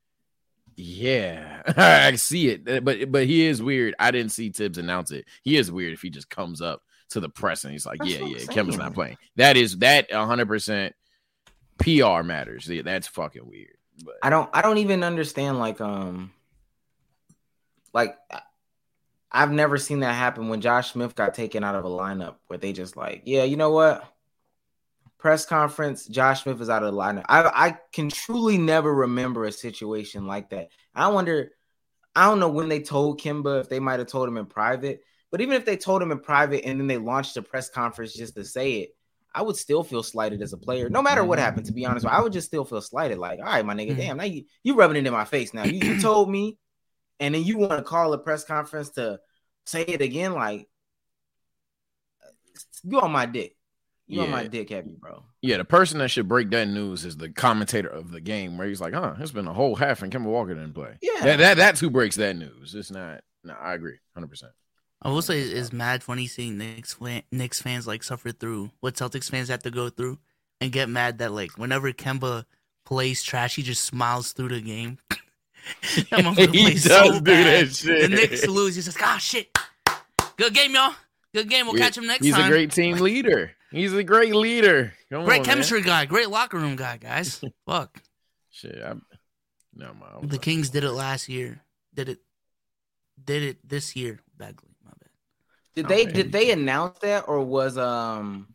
Yeah, I see it, but but he is weird. I didn't see Tibbs announce it. He is weird if he just comes up to the press and he's like, That's "Yeah, what yeah, I'm Kemba's saying. not playing." That is that one hundred percent P R matters. Yeah, that's fucking weird. But I don't I don't even understand like um like I've never seen that happen when Josh Smith got taken out of a lineup where they just like, yeah, you know what? Press conference, Josh Smith is out of the lineup. I I can truly never remember a situation like that. I wonder, I don't know when they told Kemba, if they might have told him in private, but even if they told him in private and then they launched a press conference just to say it, I would still feel slighted as a player, no matter what happened, to be honest. I would just still feel slighted. Like, all right, my nigga, Mhm. damn, now you, you rubbing it in my face now. You, you told me, and then you want to call a press conference to say it again? Like, you on my dick. You on Yeah. my dick, heavy, bro. yeah, the person that should break that news is the commentator of the game, where he's like, "Huh, it's been a whole half and Kemba Walker didn't play." Yeah. that, that that's who breaks that news. It's not. No, I agree, one hundred percent. I will say it's mad funny seeing Knicks, fan, Knicks fans like suffer through what Celtics fans have to go through and get mad that like whenever Kemba plays trash, he just smiles through the game. That motherfucker He plays does so do bad. that shit. The Knicks lose. He's like, ah, shit. Good game, y'all. Good game. We'll Yeah, catch him next He's time. a great team leader. He's a great leader. Come Great on, chemistry man. guy. Great locker room guy, guys. Fuck. Shit, I, no, man. The Kings did it last year. Did it. Did it this year. Bagley. My bad. Did they Okay. did they announce that, or was um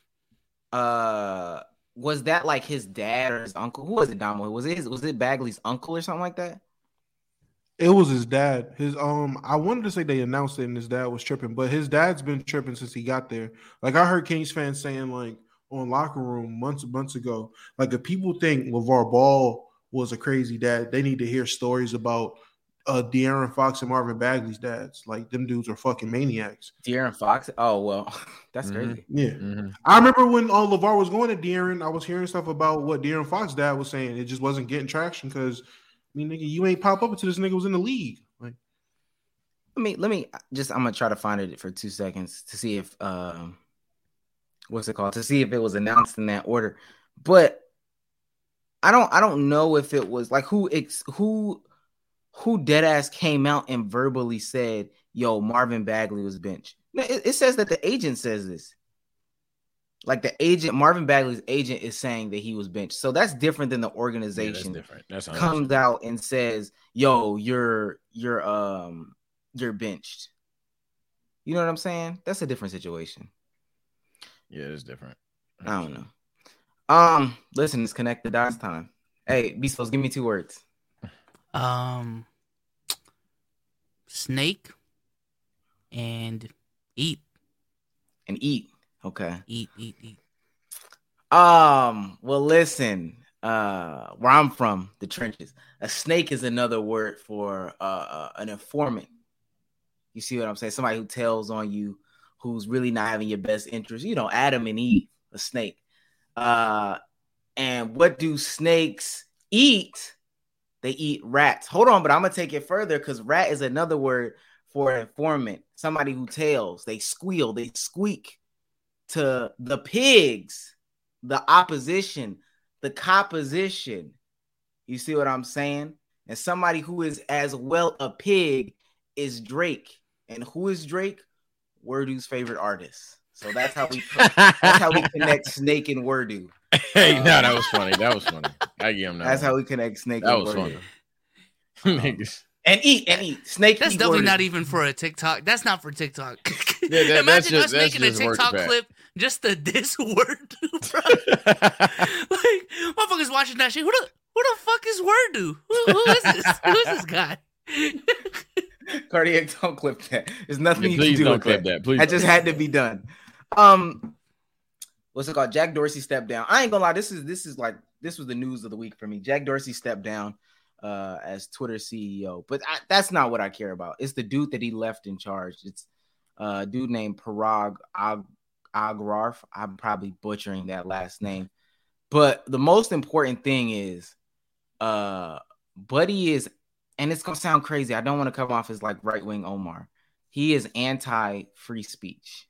uh was that like his dad or his uncle? Who was it, Damo? Was it his, was it Bagley's uncle or something like that? It was his dad. His um, I wanted to say they announced it and his dad was tripping, but his dad's been tripping since he got there. Like I heard Kings fans saying, like on Locker Room months months ago, like if people think LeVar Ball was a crazy dad, they need to hear stories about uh, De'Aaron Fox and Marvin Bagley's dads. Like them dudes are fucking maniacs. De'Aaron Fox. Oh well, that's Mhm. crazy. Yeah, Mm-hmm. I remember when uh, LeVar was going to De'Aaron, I was hearing stuff about what De'Aaron Fox's dad was saying. It just wasn't getting traction because, I mean, nigga, you ain't pop up until this nigga was in the league. Like, Let me let me just. I'm gonna try to find it for two seconds to see if um, what's it called? To see if it was announced in that order. But I don't I don't know if it was like who ex, who who deadass came out and verbally said, "Yo, Marvin Bagley was benched." No, It, it says that the agent says this. Like the agent, Marvin Bagley's agent is saying that he was benched. So that's different than the Yeah, that's organization different. That's one hundred comes percent. out and says, "Yo, you're you're um you're benched." You know what I'm saying? That's a different situation. Yeah, it's different. I don't know. Um, listen, it's connect the dots time. Hey, Beastos, give me two words. Um, snake and eat, And eat. Okay. eat, eat, eat. Um, well, listen, uh, where I'm from, the trenches, a snake is another word for uh, uh an informant. You see what I'm saying? Somebody who tells on you, who's really not having your best interest. You know, Adam and Eve, a snake. Uh, and what do snakes eat? They eat rats. Hold on, but I'm gonna take it further because rat is another word for an informant. Somebody who tells. They squeal. They squeak to the pigs, the opposition, the composition. You see what I'm saying? And somebody who is as well a pig is Drake. And who is Drake? Wordu's favorite artist. So that's how we that's how we connect Snake and Wordu. Hey, Uh, no, that was funny. That was funny. I give him that. That's one. how we connect Snake That and was Wordu. funny. Niggas. And eat and eat. Snake. That's eat definitely Wordu. not even for a TikTok. That's not for TikTok. Yeah, that- Imagine that's just- us that's making a just word TikTok to back. clip just to diss word, bro. Like, motherfuckers watching that shit. Who the who the fuck is Wordu? Who, who is this? Who is this guy? Cardiac, don't clip that. There's nothing Yeah, you please can do don't with clip that. that. Please. That just had to be done. Um, what's it called? Jack Dorsey stepped down. I ain't gonna lie. This is this is like this was the news of the week for me. Jack Dorsey stepped down uh, as Twitter C E O, but I, that's not what I care about. It's the dude that he left in charge. It's a dude named Parag Ag- Agrarf. I'm probably butchering that last name, but the most important thing is, uh, Buddy is, and it's gonna sound crazy. I don't want to come off as like right wing Omar. He is anti free speech.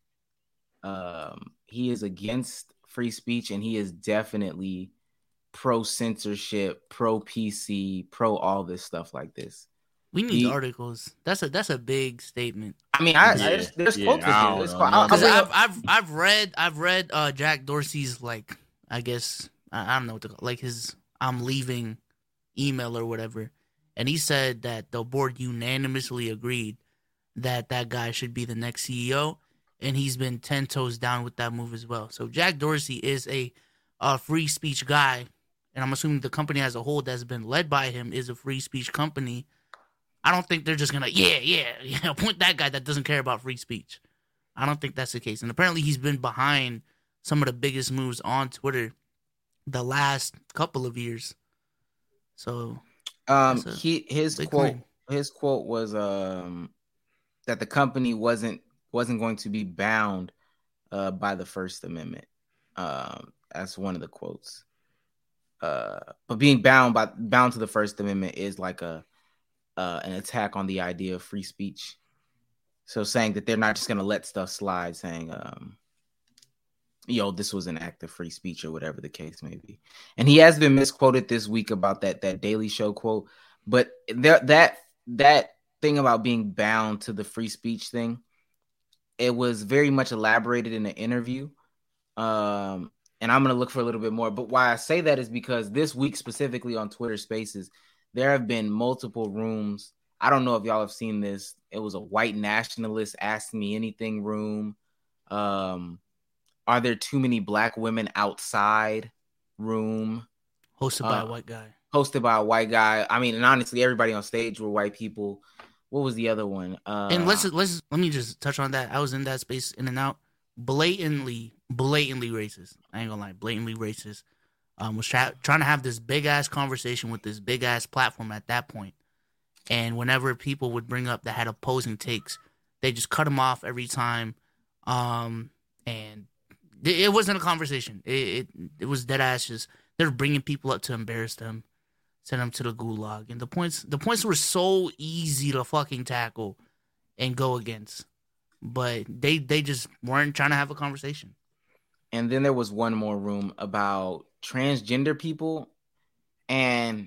Um, he is against free speech, and he is definitely pro censorship, pro P C, pro all this stuff like this. We need He- articles. That's a that's a big statement. I mean, I, Yeah, I there's, there's yeah, quotes in I here. don't There's know, quote- man. I'll- I'll Because bring I've up- I've I've read I've read uh, Jack Dorsey's like I guess I, I don't know what to call, like his I'm leaving email or whatever, and he said that the board unanimously agreed that that guy should be the next C E O, and he's been ten toes down with that move as well. So Jack Dorsey is a, a free speech guy, and I'm assuming the company as a whole that's been led by him is a free speech company. I don't think they're just gonna yeah yeah yeah appoint that guy that doesn't care about free speech. I don't think that's the case, and apparently he's been behind some of the biggest moves on Twitter the last couple of years. So Um, That's a he his big quote claim. his quote was um that the company wasn't wasn't going to be bound uh by the First Amendment. Um, that's one of the quotes. Uh, but being bound by bound to the First Amendment is like a uh an attack on the idea of free speech. So saying that they're not just gonna let stuff slide, saying um. yo, this was an act of free speech or whatever the case may be. And he has been misquoted this week about that that Daily Show quote. But there, that that thing about being bound to the free speech thing, it was very much elaborated in an interview. Um, and I'm going to look for a little bit more. But why I say that is because this week specifically on Twitter Spaces, there have been multiple rooms. I don't know if y'all have seen this. It was a white nationalist Ask Me Anything room. Um, Are there too many black women outside room? hosted by Uh, a white guy. Hosted by a white guy. I mean, and honestly, everybody on stage were white people. What was the other one? Uh, And let's let's let me just touch on that. I was in that space in and out. Blatantly, blatantly racist. I ain't gonna lie, blatantly racist. Um, was tra- trying to have this big ass conversation with this big ass platform at that point, And whenever people would bring up that had opposing takes, they just cut them off every time. Um, and it, it wasn't a conversation. It, it it was dead ass. Just they're bringing people up to embarrass them, send them to the gulag. And the points the points were so easy to fucking tackle and go against, but they they just weren't trying to have a conversation. And then there was one more room about transgender people, and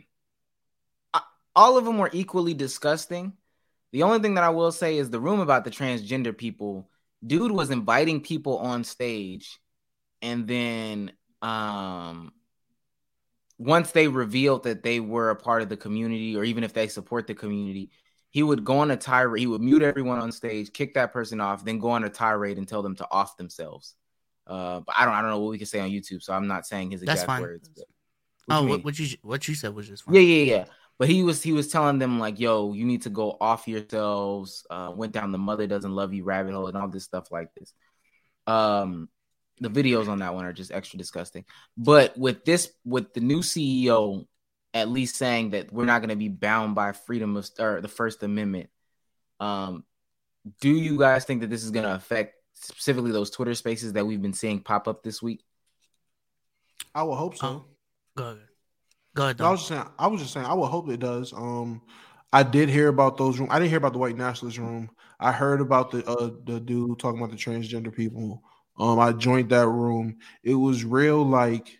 all of them were equally disgusting. The only thing that I will say is the room about the transgender people, dude was inviting people on stage, and then um, once they revealed that they were a part of the community, or even if they support the community, he would go on a tirade. He would mute everyone on stage, kick that person off, then go on a tirade and tell them to off themselves. Uh, but I don't, I don't know what we can say on YouTube, so I'm not saying his exact That's fine. words. But what oh, you what, what you what you said was just fine. Yeah, yeah, yeah. But he was he was telling them like, "Yo, you need to go off yourselves." Uh, went down the mother doesn't love you rabbit hole and all this stuff like this. Um, the videos on that one are just extra disgusting. But with this, with the new C E O at least saying that we're not going to be bound by freedom of or the First Amendment, um, do you guys think that this is going to affect specifically those Twitter spaces that we've been seeing pop up this week? I would hope so. Oh, go ahead. Go ahead. I was just saying. I was just saying. I would hope it does. Um, I did hear about those room. I didn't hear about the white nationalist room. I heard about the uh, the dude talking about the transgender people. Um, I joined that room. It was real like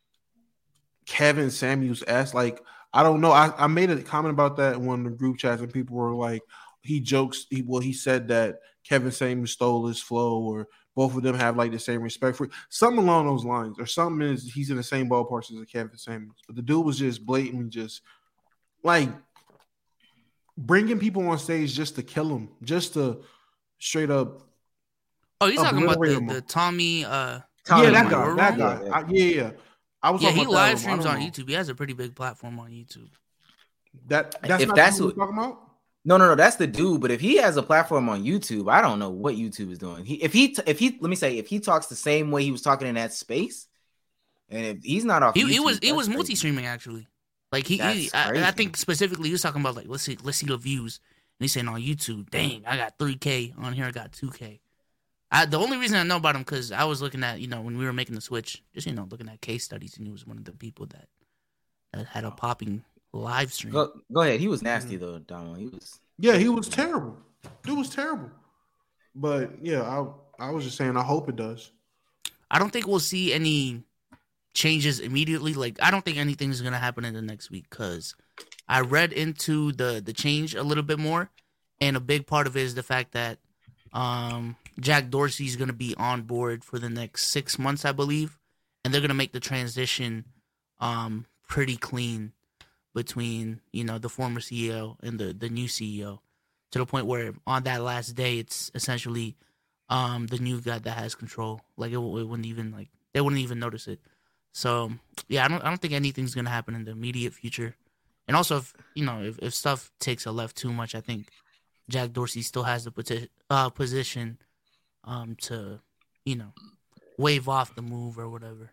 Kevin Samuels asked. Like I don't know. I, I made a comment about that in one of the group chats, and people were like, he jokes. He well, he said that Kevin Samuels stole his flow, or both of them have like the same respect for something along those lines, or something is he's in the same ballpark as Kevin Samuels. But the dude was just blatantly just like bringing people on stage just to kill him, just to straight up. Oh, you're talking about the, the Tommy? Uh, Tommy yeah, that guy. That guy. Yeah, I, yeah, yeah. I was. Yeah, he live that streams on know. YouTube. He has a pretty big platform on YouTube. That that's if not that's what what we're talking about. No, no, no. That's the dude. But if he has a platform on YouTube, I don't know what YouTube is doing. He, if he, if he, let me say, if he talks the same way he was talking in that space, and if he's not off, he, YouTube, he was, he was crazy. multi-streaming actually. Like he, he I, I think specifically he was talking about like let's see, let's see the views, and he's saying on YouTube, dang, I got three K on here, I got two K. I, the only reason I know about him because I was looking at, you know, when we were making the switch, just you know, looking at case studies, and he was one of the people that, that had a popping live stream. Go, go ahead. He was nasty though, Donald. He was. Yeah, he was terrible. Dude was terrible. But yeah, I I was just saying I hope it does. I don't think we'll see any changes immediately. Like I don't think anything's gonna happen in the next week because I read into the the change a little bit more, and a big part of it is the fact that um, Jack Dorsey is gonna be on board for the next six months, I believe, and they're gonna make the transition um, pretty clean between, you know, the former C E O and the, the new C E O, to the point where on that last day, it's essentially um, the new guy that has control. Like it, it wouldn't even like they wouldn't even notice it. So yeah, I don't I don't think anything's gonna happen in the immediate future. And also, if you know, if, if stuff takes a left too much, I think Jack Dorsey still has the poti- uh, position um, to, you know, wave off the move or whatever.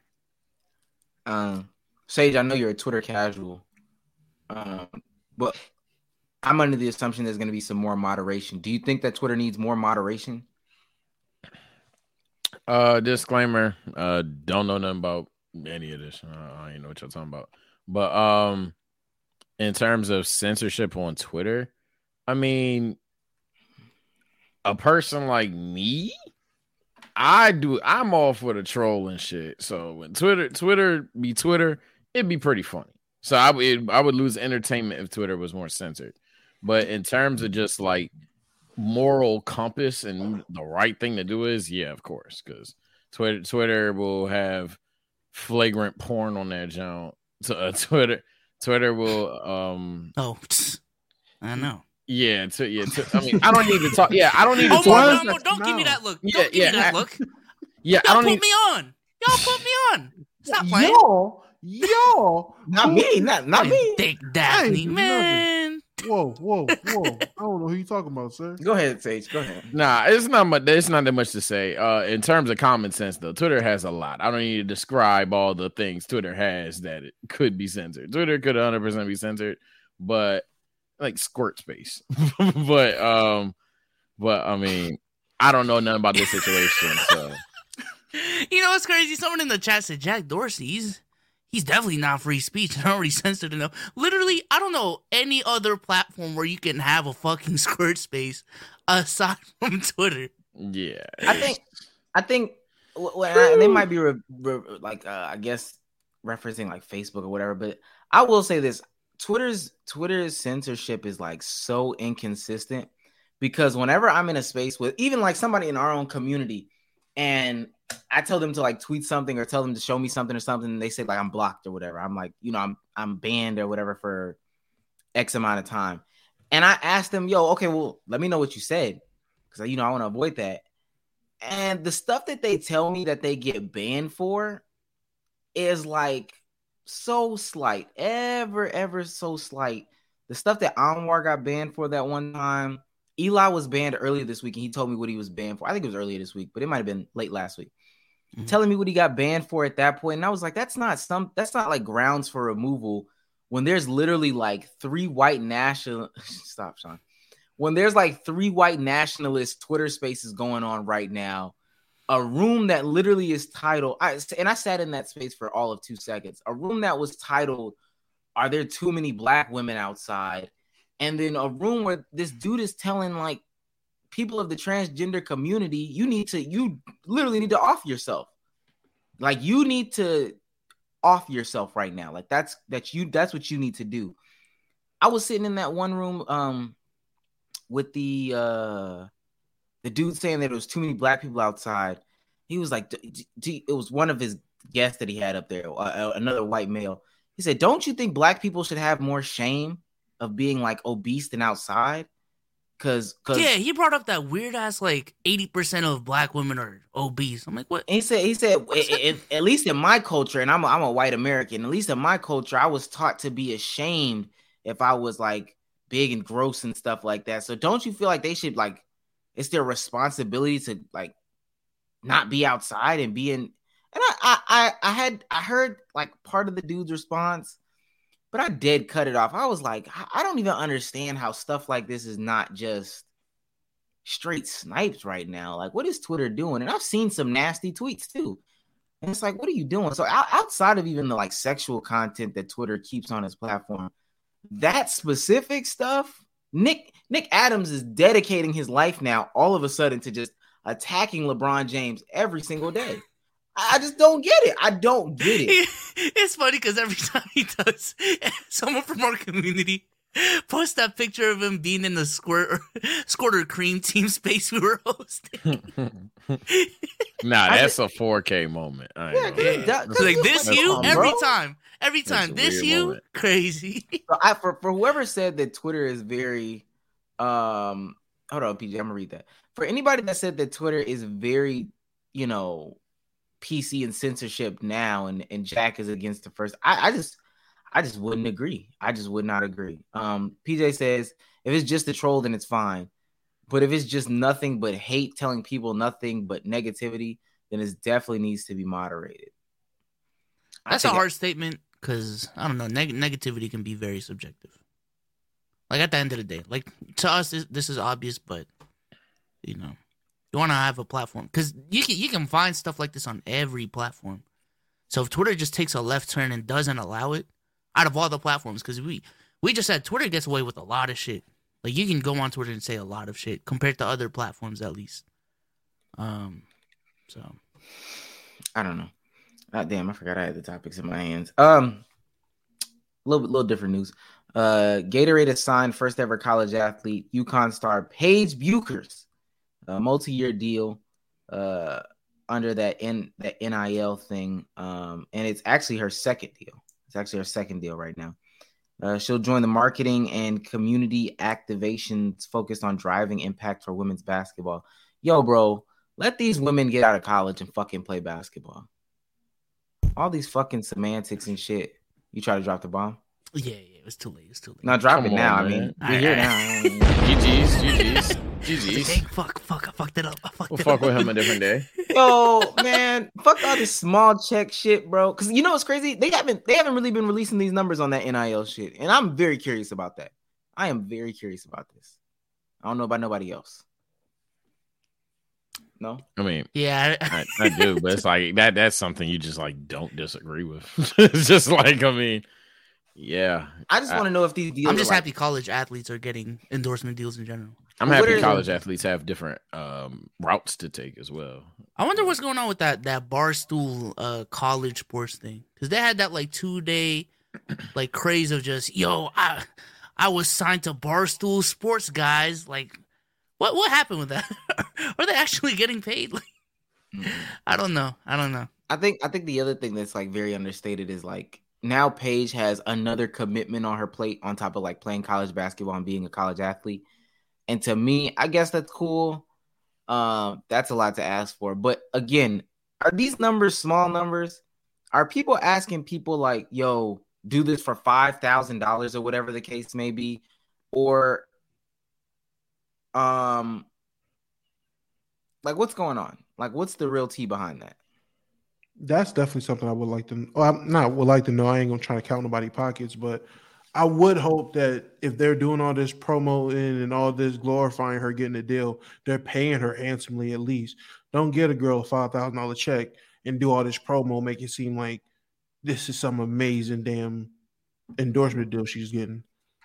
Um, Sage, I know you're a Twitter casual. Um, but I'm under the assumption there's going to be some more moderation. Do you think that Twitter needs more moderation? Uh, disclaimer: uh, don't know nothing about any of this. Uh, I don't know what y'all talking about. But um, in terms of censorship on Twitter, I mean, a person like me, I do. I'm all for the troll and shit. So when Twitter, Twitter be Twitter, it'd be pretty funny. So I would I would lose entertainment if Twitter was more censored. But in terms of just like moral compass and the right thing to do is, yeah, of course, because Twitter Twitter will have flagrant porn on their junk. So, uh, Twitter Twitter will um oh I know. Yeah, to, yeah. To, I mean, I don't need to talk. Yeah, I don't need to oh, talk. No, no, don't give me that look. Yeah, don't give yeah, me that I, look. Yeah, Y'all I don't put need... me on. Y'all put me on. Stop playing. Yo, yo, not me, not not me. Thick Daphne, man. Whoa, whoa, whoa! I don't know who you talking about, sir. Go ahead, Sage. Go ahead. Nah, it's not much. It's not that much to say. Uh, in terms of common sense, though, Twitter has a lot. I don't need to describe all the things Twitter has that it could be censored. Twitter could one hundred percent be censored, but like squirt space. but um, but I mean, I don't know nothing about this situation. So you know what's crazy? Someone in the chat said Jack Dorsey. He's he's definitely not free speech and already censored enough. Literally, I don't know any other platform where you can have a fucking squirt space aside from Twitter. Yeah, I think I think well, and they might be re, re, like uh, I guess referencing like Facebook or whatever, but I will say this: Twitter's Twitter's censorship is like so inconsistent because whenever I'm in a space with even like somebody in our own community, and I tell them to like tweet something or tell them to show me something or something, and they say like I'm blocked or whatever. I'm like, you know, I'm I'm banned or whatever for X amount of time, and I asked them, yo, okay, well, let me know what you said because you know I want to avoid that. And the stuff that they tell me that they get banned for is like so slight, ever, ever so slight. The stuff that Anwar got banned for that one time, Eli was banned earlier this week, and he told me what he was banned for. I think it was earlier this week, but it might have been late last week. Mm-hmm. Telling me what he got banned for at that point, and I was like, that's not some, that's not like grounds for removal when there's literally like three white national. Stop, Sean. When there's like three white nationalist Twitter spaces going on right now, a room that literally is titled, I, and I sat in that space for all of two seconds, a room that was titled, "Are there too many black women outside?" And then a room where this dude is telling like people of the transgender community, you need to, you literally need to off yourself. Like you need to off yourself right now. Like that's, that's you, that's what you need to do. I was sitting in that one room, um, with the uh, the dude saying that there was too many black people outside. He was like, d- d- it was one of his guests that he had up there, uh, another white male. He said, don't you think black people should have more shame of being like obese than outside? Cause, cause yeah, he brought up that weird ass like eighty percent of black women are obese. I'm like, what? He said, he said, it, it, at least in my culture, and I'm a, I'm a white American, at least in my culture, I was taught to be ashamed if I was like big and gross and stuff like that. So don't you feel like they should like, it's their responsibility to like not be outside and be in, and I, I, I, I had, I heard like part of the dude's response, but I did cut it off. I was like, I don't even understand how stuff like this is not just straight snipes right now. Like, what is Twitter doing? And I've seen some nasty tweets too. And it's like, what are you doing? So outside of even the like sexual content that Twitter keeps on its platform, that specific stuff, Nick Nick Adams is dedicating his life now all of a sudden to just attacking LeBron James every single day. I just don't get it. I don't get it. It's funny because every time he does, someone from our community posts that picture of him being in the squirt squirter cream team space we were hosting. Nah, that's just, a four K moment. I yeah, cause that, cause like this you on, every bro. time, every time this you moment. Crazy. So I, for for whoever said that Twitter is very, um, hold on, P J, I'm gonna read that. For anybody that said that Twitter is very, you know, P C and censorship now, and, and Jack is against the first. I, I just, I just wouldn't agree. I just would not agree. Um, P J says if it's just a troll, then it's fine. But if it's just nothing but hate, telling people nothing but negativity, then it definitely needs to be moderated. That's a hard I, statement because I don't know. Neg- negativity can be very subjective. Like at the end of the day, like to us, this, this is obvious, but you know. You want to have a platform because you can you can find stuff like this on every platform. So if Twitter just takes a left turn and doesn't allow it, out of all the platforms, because we we just said Twitter gets away with a lot of shit. Like you can go on Twitter and say a lot of shit compared to other platforms, at least. Um, so I don't know. Oh, damn, I forgot I had the topics in my hands. Um, a little little different news. Uh, Gatorade has signed first ever college athlete UConn star Paige Buchers. A multi-year deal uh, under that N that N I L thing, um, and it's actually her second deal. It's actually her second deal right now. Uh, she'll join the marketing and community activations focused on driving impact for women's basketball. Yo, bro, let these women get out of college and fucking play basketball. All these fucking semantics and shit. You try to drop the bomb? Yeah, yeah, it's too late. It's too late. No, drop Come it now. on, I man. mean, we're here now. G G's, G G's, G G's. Hey, fuck, fuck, I fucked it up. I fucked We'll it fuck up. with him a different day. Yo, man, fuck all this small check shit, bro. Because you know what's crazy? They haven't they haven't really been releasing these numbers on that N I L shit, and I'm very curious about that. I am very curious about this. I don't know about nobody else. No, I mean, Yeah, I, I do, but it's like that. That's something you just like don't disagree with. It's just like, I mean, yeah. I just I- want to know if these deals. I'm just are like, happy college athletes are getting endorsement deals in general. I'm What happy are- college athletes have different um, routes to take as well. I wonder what's going on with that that Barstool uh, college sports thing, because they had that like two day like craze of just yo, I I was signed to Barstool Sports, guys. Like, what what happened with that? Are they actually getting paid? Like, I don't know. I don't know. I think I think the other thing that's like very understated is like now Paige has another commitment on her plate on top of like playing college basketball and being a college athlete. And to me, I guess that's cool. Um, that's a lot to ask for. But again, are these numbers small numbers? Are people asking people like, yo, do this for five thousand dollars or whatever the case may be? Or um like what's going on? Like what's the real tea behind that? That's definitely something I would like to. Well, I'm not would like to know. I ain't gonna try to count nobody's pockets, but I would hope that if thing doing all this promo in and all this glorifying her getting a deal, they're paying her handsomely at least. Don't get a girl a five thousand dollar check and do all this promo, make it seem like this is some amazing damn endorsement deal she's getting.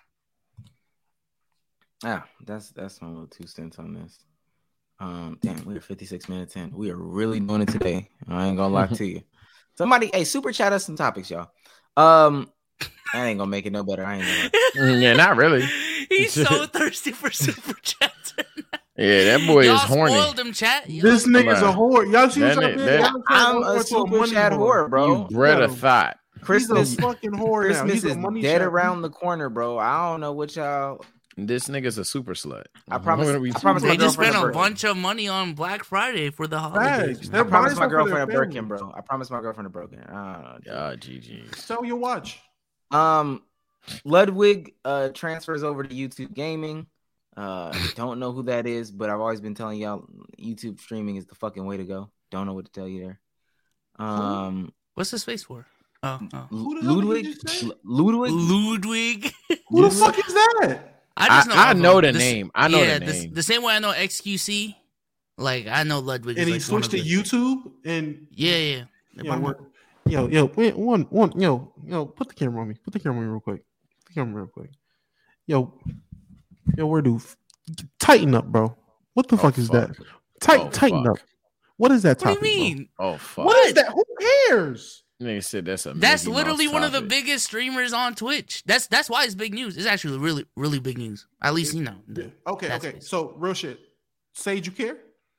Ah, that's that's my little two cents on this. Um, damn, we're fifty-six minutes in. We are really doing it today. I ain't gonna lie to you. Somebody, hey, super chat us some topics, y'all. Um, I ain't gonna make it no better. I ain't gonna. Mm, Yeah, not really. He's so thirsty for super chats. Yeah, that boy Y'all is horny. spoiled him, chat. Y'all- This nigga's a Bruh. whore. Y'all see what That y'all ni- did? that- Y'all turned I'm her a into super money chat whore, bro. You bred Yeah. a thought. Christmas, He's a fucking whore now. Christmas He's a is money dead chat. around the corner, bro. I don't know what y'all. This nigga's a super slut. I promise- What are we- I promise They my just girlfriend spent a a Birkin. bunch of money on Black Friday for the holidays. Facts. man. I They're promised buying my stuff for their girlfriend a Birkin, families. bro. I promised my girlfriend a Birkin. I don't know. dude. Ah, G G. Sell your watch. Um, Ludwig uh transfers over to YouTube Gaming. Uh, don't know who that is, but I've always been telling y'all YouTube streaming is the fucking way to go. Don't know what to tell you there. Um, What's his face for? Oh, oh. Who the hell did Ludwig, you just say? L- Ludwig. Ludwig. Who the fuck is that? I just know. I, I of know him. the This- name. I know yeah, the this- name. the same way I know X Q C. Like I know Ludwig. And is he like switched to one of the- YouTube and Yeah, yeah. yo, we're- yo, yo, wait, one, one, yo, yo, put the camera on me. Put the camera on me real quick. Put the camera real quick. Yo, yo, where do tighten up, bro? What the Oh, fuck is fuck. that? Tight, Oh, tighten fuck. up. What is that What topic? do you bro? mean? Oh fuck. What is that? Who cares? Nigga said that's a. That's Mickey literally Mouse one of the topic. biggest streamers on Twitch. That's that's why it's big news. It's actually really really big news. At least you know. the- Okay, that's okay. it. So real shit. Sage, you care?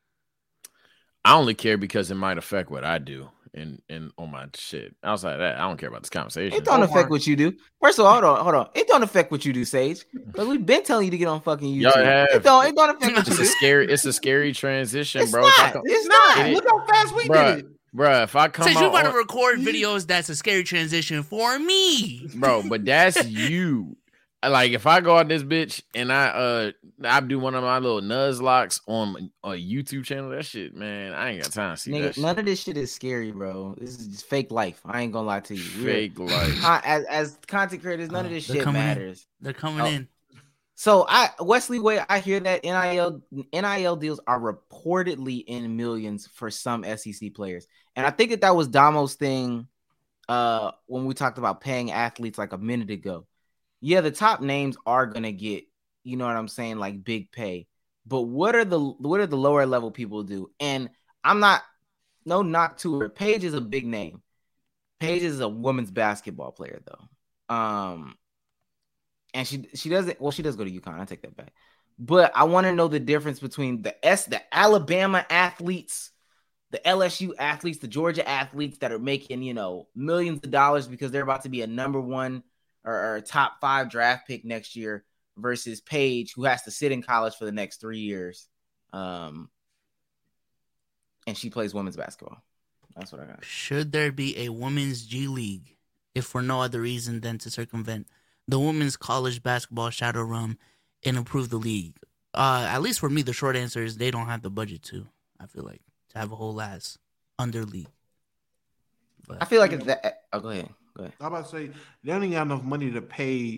I only care because it might affect what I do and and on my shit. Outside of that, I don't care about this conversation. It don't Omar. affect what you do. First of all, hold on, hold on. It don't affect what you do, Sage. Because we've been telling you to get on fucking YouTube. Y'all have. It don't. It don't affect what you It's a do. scary. It's a scary transition, It's bro. If I not. come- It's not. It- Look how fast we Bruh. did it. Bruh, if I come Since you out, about to on- record videos, that's a scary transition for me. bro, but that's you. Like if I go out this bitch and I uh I do one of my little Nuzlocks on a YouTube channel, that shit, man, I ain't got time to see that Nigga, shit. none of this shit is scary, bro. This is just fake life. I ain't gonna lie to you. We're- Fake life. Con- as as content creators, none of Oh, this they're shit coming in. matters. They're coming Oh. in. So I Wesley Way, I hear that N I L N I L deals are reportedly in millions for some S E C players, and I think that that was Damo's thing uh, when we talked about paying athletes like a minute ago. Yeah, the top names are gonna get, you know what I'm saying, like big pay. But what are the what are the lower level people do? And I'm not no knock to her. Paige is a big name. Paige is a women's basketball player though. Um. And she she doesn't well she does go to UConn. I take that back. But I want to know the difference between the S the Alabama athletes, the L S U athletes, the Georgia athletes that are making, you know, millions of dollars because they're about to be a number one or, or top five draft pick next year versus Paige, who has to sit in college for the next three years. Um and she plays women's basketball. That's what I got. Should there be a women's G League, if for no other reason than to circumvent the women's college basketball shadow realm and improve the league? Uh, at least for me, the short answer is they don't have the budget to. I feel like to have a whole ass under league. But I feel like it's that oh, go ahead. Go ahead. I'm about to say they don't even got enough money to pay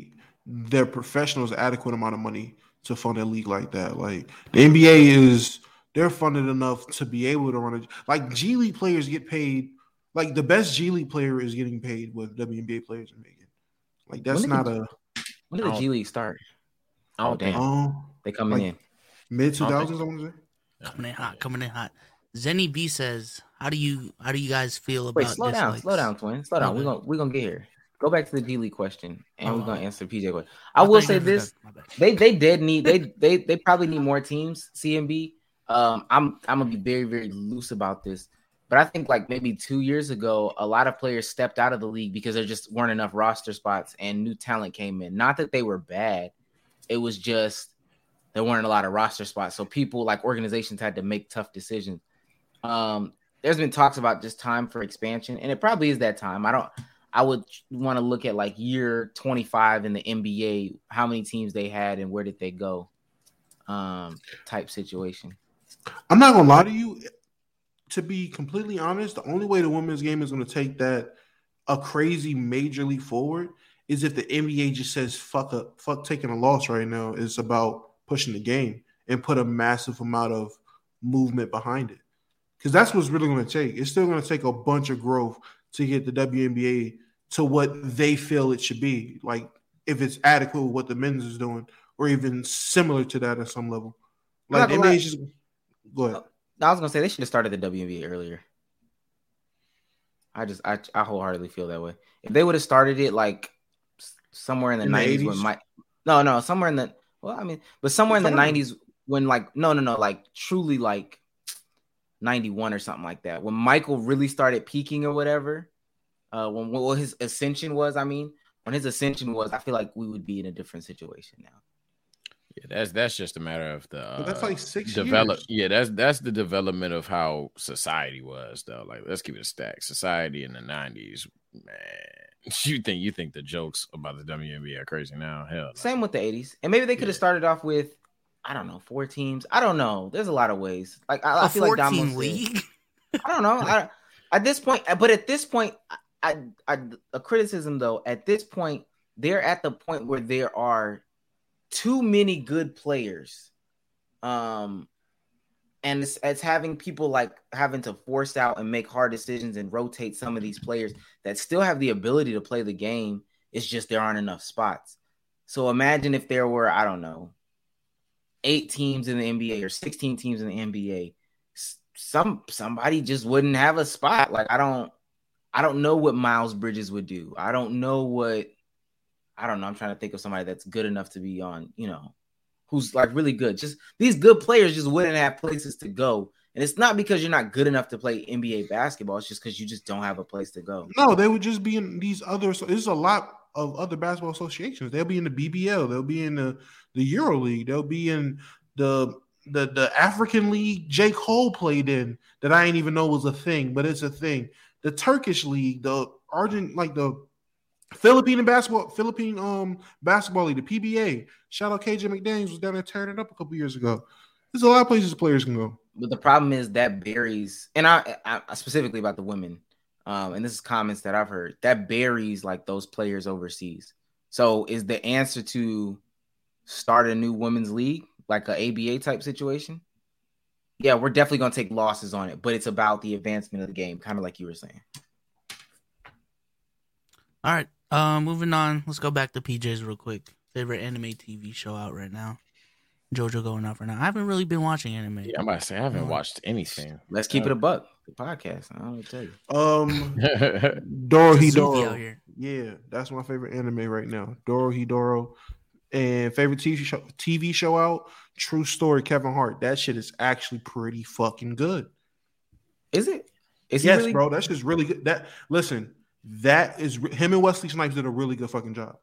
their professionals adequate amount of money to fund a league like that. Like the N B A is, they're funded enough to be able to run it. Like G League players get paid. Like the best G League player is getting paid what W N B A players are making. Like that's When not did a. When did the G League start? I don't Oh, think. damn. Um, They coming like- in. mid two I don't thousands, I want to say. Coming in hot, coming in hot. Zenny B says, "How do you how do you guys feel about Wait, slow down, dislikes?" slow down, twin. Slow down. Okay. We're gonna we're gonna get here. Go back to the G League question, and Oh. we're gonna answer P J question. I will say this: My bad. they they did need they they they probably need more teams. C M B. Um, I'm I'm gonna be very very loose about this, but I think like maybe two years ago, a lot of players stepped out of the league because there just weren't enough roster spots and new talent came in. Not that they were bad, it was just there weren't a lot of roster spots, so people like organizations had to make tough decisions. Um, there's been talks about just time for expansion, and it probably is that time. I don't. I would want to look at like year twenty-five in the N B A, how many teams they had and where did they go, um, type situation. I'm not gonna lie to you. To be completely honest, the only way the women's game is gonna take that a crazy major leap forward is if the N B A just says fuck up, fuck taking a loss right now. It's about pushing the game and put a massive amount of movement behind it. Because that's what's really gonna take. It's still gonna take a bunch of growth to get the W N B A to what they feel it should be. Like if it's adequate with what the men's is doing, or even similar to that at some level. I'm Like not N gonna B A lie. is just go ahead. I was gonna say they should have started the W N B A earlier. I just I, I wholeheartedly feel that way. If they would have started it like s- somewhere in the In the nineties when eighties? Mike, no no somewhere in the well I mean but somewhere in the Somewhere. nineties when like no no no like truly like ninety-one or something like that when Michael really started peaking or whatever, uh when what his ascension was I mean when his ascension was I feel like we would be in a different situation now. Yeah, that's that's just a matter of the uh, But that's like six develop. years. Yeah, that's that's the development of how society was though. Like let's keep it a stack. Society in the nineties, man. You think you think the jokes about the W N B A are crazy now? Hell, no. Same with the eighties, and maybe they could have Yeah. started off with I don't know four teams. I don't know. There's a lot of ways. Like I, I A feel like Damo fourteen said- league. I don't know. I, at this point, but at this point, I, I, a criticism though. At this point, they're at the point where there are too many good players, um, and it's, it's having people like having to force out and make hard decisions and rotate some of these players that still have the ability to play the game. It's just there aren't enough spots. So imagine if there were, I don't know, eight teams in the N B A or sixteen teams in the N B A. Some somebody just wouldn't have a spot. Like I don't, I don't know what Miles Bridges would do. I don't know what, I don't know. I'm trying to think of somebody that's good enough to be on, you know, who's like really good. Just these good players just wouldn't have places to go. And it's not because you're not good enough to play N B A basketball. It's just because you just don't have a place to go. No, they would just be in these other. So there's a lot of other basketball associations. They'll be in the B B L. They'll be in the the Euro League. They'll be in the the the African League. J. Cole played in that I didn't even know was a thing, but it's a thing. The Turkish League, the Argent, like the Philippine basketball, Philippine um basketball league, the P B A. Shout out K J McDaniels was down there tearing it up a couple years ago. There's a lot of places players can go. But the problem is that varies, and I, I specifically about the women, um, and this is comments that I've heard that buries like those players overseas. So is the answer to start a new women's league, like a A B A type situation? Yeah, we're definitely gonna take losses on it, but it's about the advancement of the game, kind of like you were saying. All right, uh, moving on. Let's go back to P J's real quick. Favorite anime T V show out right now? JoJo going out for now. I haven't really been watching anime. Yeah, I'm about to say I haven't watched anything. Let's keep it a buck. The podcast. I don't know what to tell you. Um, Yeah, Doro It's a Suvi out Hidoro. here. Yeah, that's my favorite anime right now. Doro Hidoro. And favorite T V show T V show out, True Story, Kevin Hart. That shit is actually pretty fucking good. Is it? Is he yes, really- bro. That's just really good. That listen, that is him and Wesley Snipes did a really good fucking job.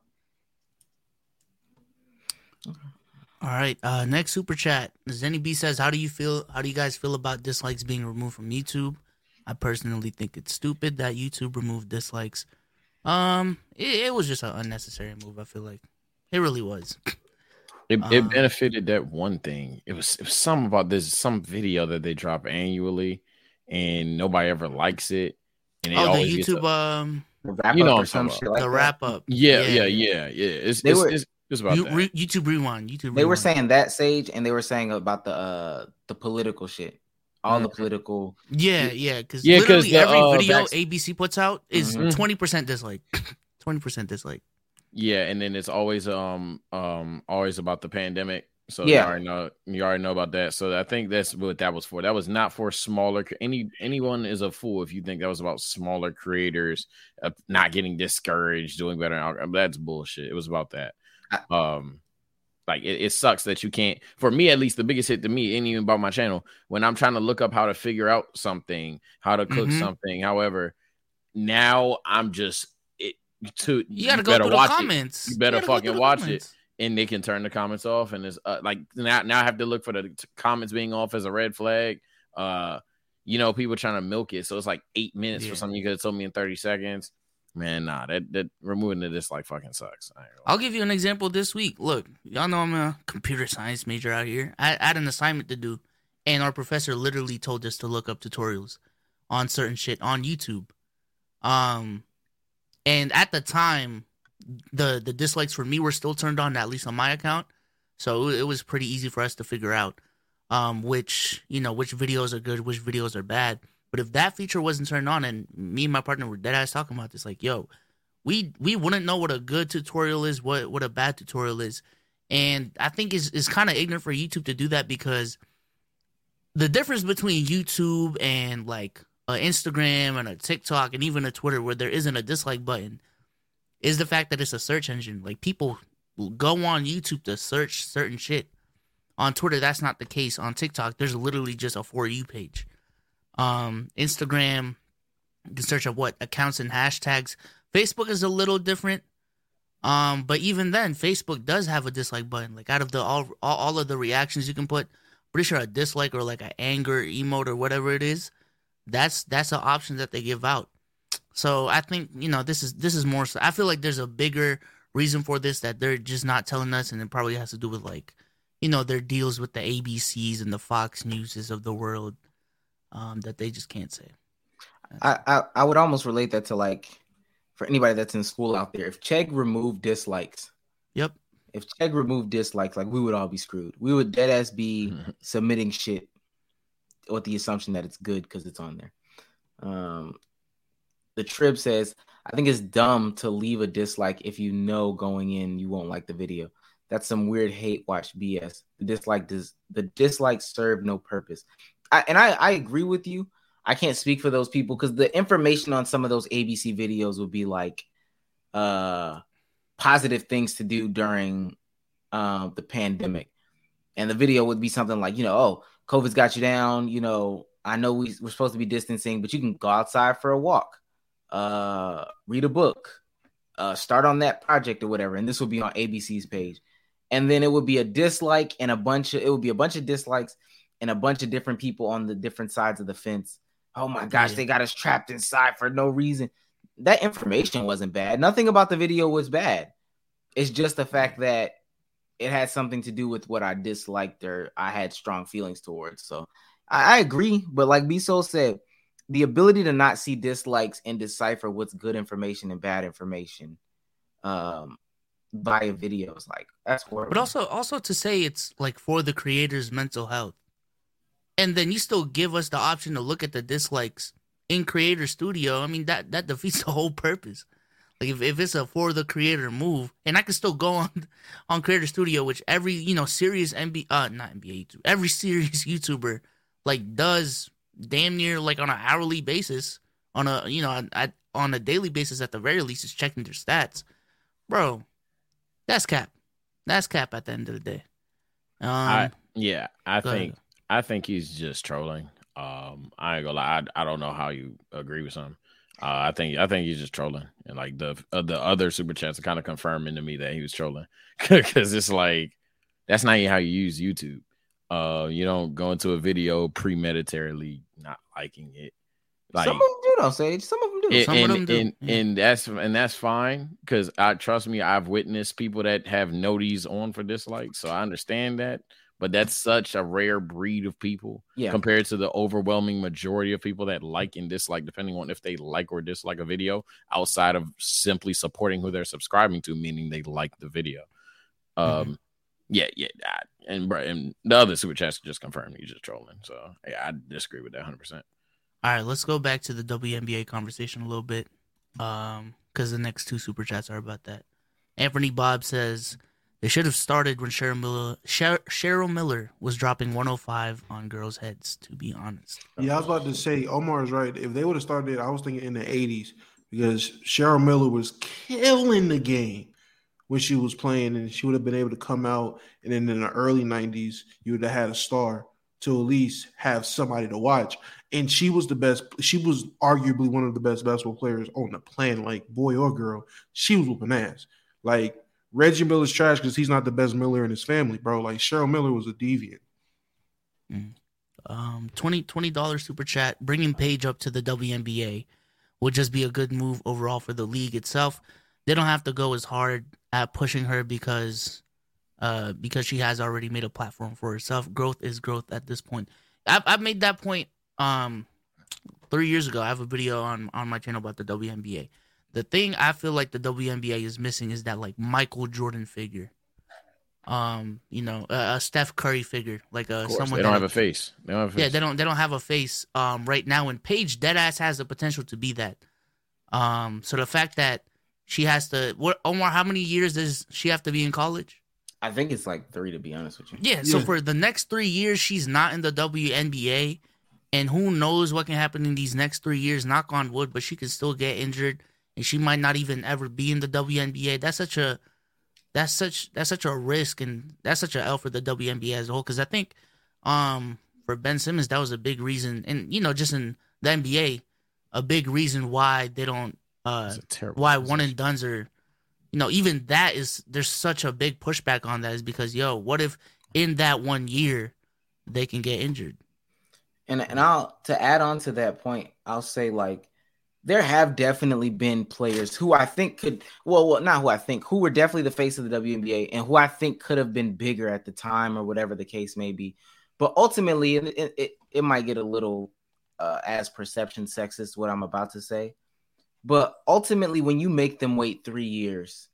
All right. Uh, next super chat. Zenny B says, "How do you feel? How do you guys feel about dislikes being removed from YouTube? I personally think it's stupid that YouTube removed dislikes. Um, it, it was just an unnecessary move. I feel like it really was. It, Uh, it benefited that one thing. It was it was something about this some video that they drop annually, and nobody ever likes it. And it Oh, the always gets YouTube a- um, The wrap You up know or what I'm some talking shit like the that? wrap up. yeah, yeah, yeah, yeah. It's They it's, were- it's Just about You, that. re, YouTube Rewind. YouTube. They were Rewind. saying that, Sage, and they were saying about the uh the political shit, all Mm. the political. Yeah, yeah, because Yeah, 'cause literally the, every uh, video vac- A B C puts out is Mhm. twenty percent dislike, twenty percent dislike. Yeah, and then it's always um um always about the pandemic. So Yeah. you already know you already know about that. So I think that's what that was for. That was not for smaller. Any anyone is a fool if you think that was about smaller creators uh, not getting discouraged, doing better. That's bullshit. It was about that. Um, like it, it sucks that you can't. For me, at least, the biggest hit to me ain't even about my channel. When I'm trying to look up how to figure out something, how to cook Mhm. something. However, now I'm just it. To You gotta you go better through the watch it. comments. You better gotta go fucking through the watch comments. it. And they can turn the comments off, and it's uh, like now, now I have to look for the t- comments being off as a red flag. Uh, you know, people trying to milk it, so it's like eight minutes Yeah. for something you could have told me in thirty seconds. Man, nah, that that removing the dislike fucking sucks. I ain't gonna lie. I'll give you an example this week. Look, y'all know I'm a computer science major out here. I, I had an assignment to do, and our professor literally told us to look up tutorials on certain shit on YouTube. Um, and at the time, the the dislikes for me were still turned on, at least on my account. So it was pretty easy for us to figure out um which you know which videos are good, which videos are bad. But if that feature wasn't turned on, and me and my partner were dead ass talking about this, like, yo, we we wouldn't know what a good tutorial is, what what a bad tutorial is. And I think it's, it's kind of ignorant for YouTube to do that, because the difference between YouTube and like uh, Instagram and a TikTok and even a Twitter, where there isn't a dislike button, is the fact that it's a search engine. Like, people will go on YouTube to search certain shit. On Twitter, that's not the case. On TikTok, there's literally just a For You page. Um, Instagram, you can search up what accounts and hashtags. Facebook is a little different. Um, but even then, Facebook does have a dislike button. Like, out of the all all, all of the reactions you can put, pretty sure a dislike or like an anger emote or whatever it is, that's that's an option that they give out. So I think, you know, this is this is more so, I feel like there's a bigger reason for this that they're just not telling us, and it probably has to do with, like, you know, their deals with the A B Cs and the Fox Newses of the world, um, that they just can't say. I, I I would almost relate that to, like, for anybody that's in school out there, if Chegg removed dislikes, Yep. if Chegg removed dislikes, like, we would all be screwed. We would dead ass be submitting shit with the assumption that it's good because it's on there. Um, the Trib says, I think it's dumb to leave a dislike if you know going in you won't like the video. That's some weird hate watch B S. The dislike does the dislikes serve no purpose. I, and I, I agree with you. I can't speak for those people because the information on some of those A B C videos would be like uh, positive things to do during uh, the pandemic. And the video would be something like, you know, oh, COVID's got you down. You know, I know we, we're supposed to be distancing, but you can go outside for a walk, uh, read a book, uh, start on that project or whatever. And this will be on A B C's page. And then it would be a dislike and a bunch of, it would be a bunch of dislikes and a bunch of different people on the different sides of the fence. Oh my gosh, Yeah. they got us trapped inside for no reason. That information wasn't bad. Nothing about the video was bad. It's just the fact that it had something to do with what I disliked or I had strong feelings towards. So I, I agree. But like B-Soul said, the ability to not see dislikes and decipher what's good information and bad information um, via videos, like, that's horrible. But also, also to say it's like for the creator's mental health, and then you still give us the option to look at the dislikes in Creator Studio. I mean, that that defeats the whole purpose. Like, if, if it's a for the creator move, and I can still go on on Creator Studio, which every, you know, serious N B A, uh, not N B A YouTuber, every serious YouTuber like does damn near like on an hourly basis, on a, you know, at, on a daily basis at the very least, is checking their stats, bro. That's cap. That's cap at the end of the day. Um, I, yeah, I go think ahead. I think he's just trolling. Um, I ain't gonna lie. I, I don't know how you agree with him. Uh, I think I think he's just trolling, and like the uh, the other super chats are kind of confirming to me that he was trolling, because it's like that's not how you use YouTube. Uh, you don't go into a video premeditatedly not liking it. Like, some of them do, don't say. Some of them do. and, Some of and, them do, and, yeah. and that's and that's fine, because I trust me, I've witnessed people that have noties on for dislikes, so I understand that. But that's such a rare breed of people, Yeah. compared to the overwhelming majority of people that like and dislike, depending on if they like or dislike a video, outside of simply supporting who they're subscribing to, meaning they like the video. Um, Mhm. yeah, yeah, I, and bro, and the other super chats just confirmed he's just trolling. So yeah, I disagree with that one hundred percent. All right, let's go back to the W N B A conversation a little bit, um, because the next two super chats are about that. Anthony Bob says they should have started when Cheryl Miller, Cheryl, Cheryl Miller was dropping one oh five on girls' heads. To be honest, Yeah, I was about to say Omar is right. If they would have started, I was thinking in the eighties because Cheryl Miller was killing the game when she was playing, and she would have been able to come out. And then in the early nineties, you would have had a star to at least have somebody to watch. And she was the best. She was arguably one of the best basketball players on the planet, like boy or girl. She was whooping ass. Like Reggie Miller's trash because he's not the best Miller in his family, bro. Like Cheryl Miller was a deviant. Mm. Um, twenty dollars super chat. Bringing Paige up to the W N B A would just be a good move overall for the league itself. They don't have to go as hard at pushing her because, uh, because she has already made a platform for herself. Growth is growth at this point. I've I've made that point um three years ago. I have a video on on my channel about the W N B A. The thing I feel like the W N B A is missing is that like Michael Jordan figure. Um, you know, a, a Steph Curry figure, like a someone they don't that- have a face. They don't have a face. Yeah, they don't. They don't have a face. Um, right now, and Paige deadass has the potential to be that. Um, so the fact that she has to, what Omar, how many years does she have to be in college? I think it's like three, to be honest with you. Yeah. So Yeah. for the next three years, she's not in the W N B A, and who knows what can happen in these next three years? Knock on wood, but she could still get injured, and she might not even ever be in the W N B A. That's such a That's such that's such a risk, and that's such a L for the W N B A as a whole. Because I think, um, for Ben Simmons, that was a big reason, and you know, just in the N B A, a big reason why they don't, uh, It's a terrible why position. one and dones are, you know, even that is there's such a big pushback on that is because yo, what if in that one year they can get injured? And and I'll to add on to that point, I'll say like there have definitely been players who I think could well, well not who I think who were definitely the face of the W N B A and who I think could have been bigger at the time or whatever the case may be. But ultimately, it it, it might get a little uh, as perception sexist what I'm about to say. But ultimately, when you make them wait three years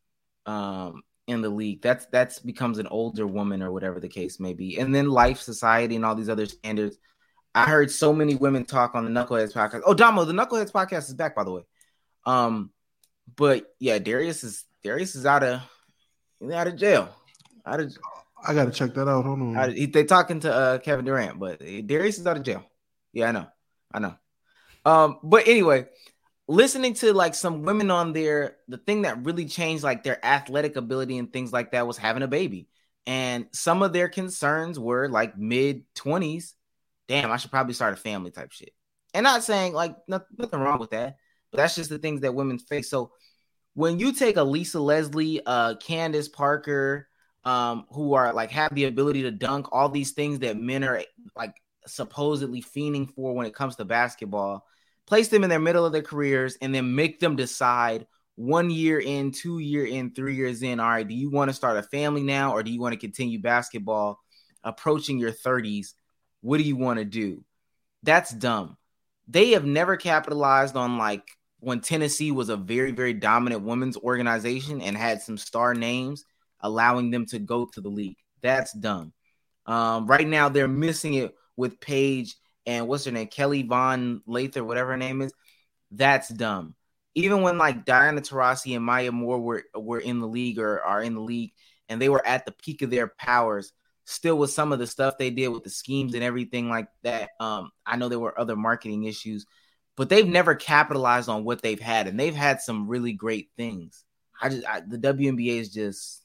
um, in the league, that's that's becomes an older woman or whatever the case may be, and then life, society, and all these other standards. I heard so many women talk on the Knuckleheads podcast. Oh, Damo, the Knuckleheads podcast is back, by the way. Um, but yeah, Darius is Darius is out of out of jail. Out of, I gotta check that out. Hold on. out of he, they talking to uh, Kevin Durant, but Darius is out of jail. Yeah, I know, I know. Um, but anyway, listening to like some women on there, the thing that really changed like their athletic ability and things like that was having a baby, and some of their concerns were like mid twenties. Damn, I should probably start a family type shit. And not saying like nothing, nothing wrong with that, but that's just the things that women face. So when you take a Lisa Leslie, uh, Candace Parker, um, who are like have the ability to dunk, all these things that men are like supposedly fiending for when it comes to basketball, place them in their middle of their careers and then make them decide one year in, two year in, three years in, all right, do you want to start a family now or do you want to continue basketball approaching your thirties? What do you want to do? That's dumb. They have never capitalized on like when Tennessee was a very, very dominant women's organization and had some star names, allowing them to go to the league. That's dumb. Um, right now, they're missing it with Paige and what's her name? Kelly Von Lather, whatever her name is. That's dumb. Even when like Diana Taurasi and Maya Moore were, were in the league or are in the league and they were at the peak of their powers, still with some of the stuff they did with the schemes and everything like that. Um, I know there were other marketing issues, but they've never capitalized on what they've had. And they've had some really great things. I just, I, the W N B A is just,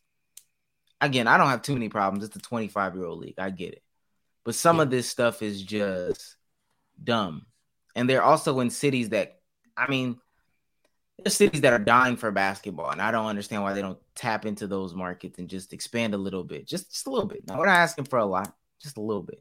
again, I don't have too many problems. It's a twenty-five year old league. I get it. But some Yeah. of this stuff is just dumb. And they're also in cities that, I mean, there's cities that are dying for basketball, and I don't understand why they don't tap into those markets and just expand a little bit, just, just a little bit. Now, we're not asking for a lot, just a little bit.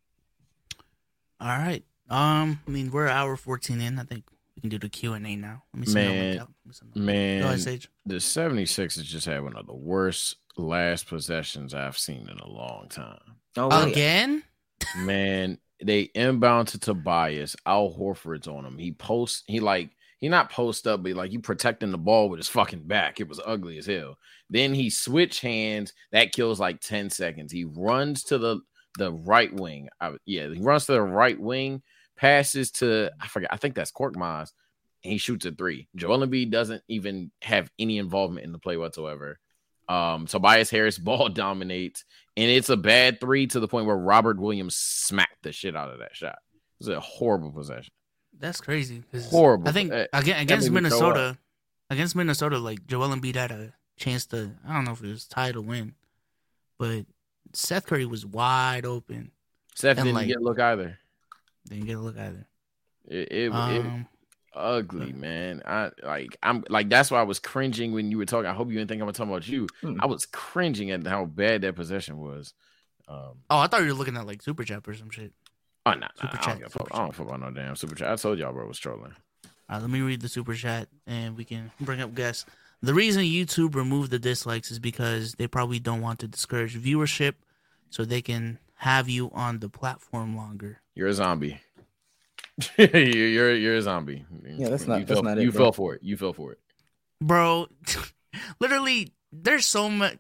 All right. Um, I mean, we're an hour fourteen in. I think we can do the Q and A now. Let me see. Man, Let me see. Go Man, ahead, Sage. the seventy-sixers just had one of the worst last possessions I've seen in a long time. Oh, really? Again? Man, they inbound to Tobias. Al Horford's on him. He posts, he like, he not post up, but like you protecting the ball with his fucking back. It was ugly as hell. Then he switch hands. That kills like ten seconds. He runs to the the right wing. I, yeah, he runs to the right wing, passes to I forget. I think that's Korkmaz, and he shoots a three. Joel Embiid doesn't even have any involvement in the play whatsoever. Um, Tobias Harris ball dominates, and it's a bad three to the point where Robert Williams smacked the shit out of that shot. It was a horrible possession. That's crazy. Horrible. I think Uh, again against made me throw Minnesota, against Minnesota, like Joel Embiid had a chance to. I don't know if it was tie to win, but Seth Curry was wide open. Seth and didn't like- get a look either. Didn't get a look either. It, it, it Um, ugly, man. I like I'm like that's why I was cringing when you were talking. I hope you didn't think I'm talking about you. Hmm. I was cringing at how bad that possession was. Um, oh, I thought you were looking at like Super Chat or some shit. oh no, nah, Super nah, I chat, don't give a fuck. super I don't fuck about no damn super chat. I told y'all, bro, was trolling. All right, let me read the Super Chat and we can bring up guests. The reason YouTube removed the dislikes is because they probably don't want to discourage viewership, so they can have you on the platform longer. You're a zombie. you're, you're you're a zombie. Yeah, that's not- You that's fell, not it, You bro. fell for it. You fell for it. Bro, literally, there's so much,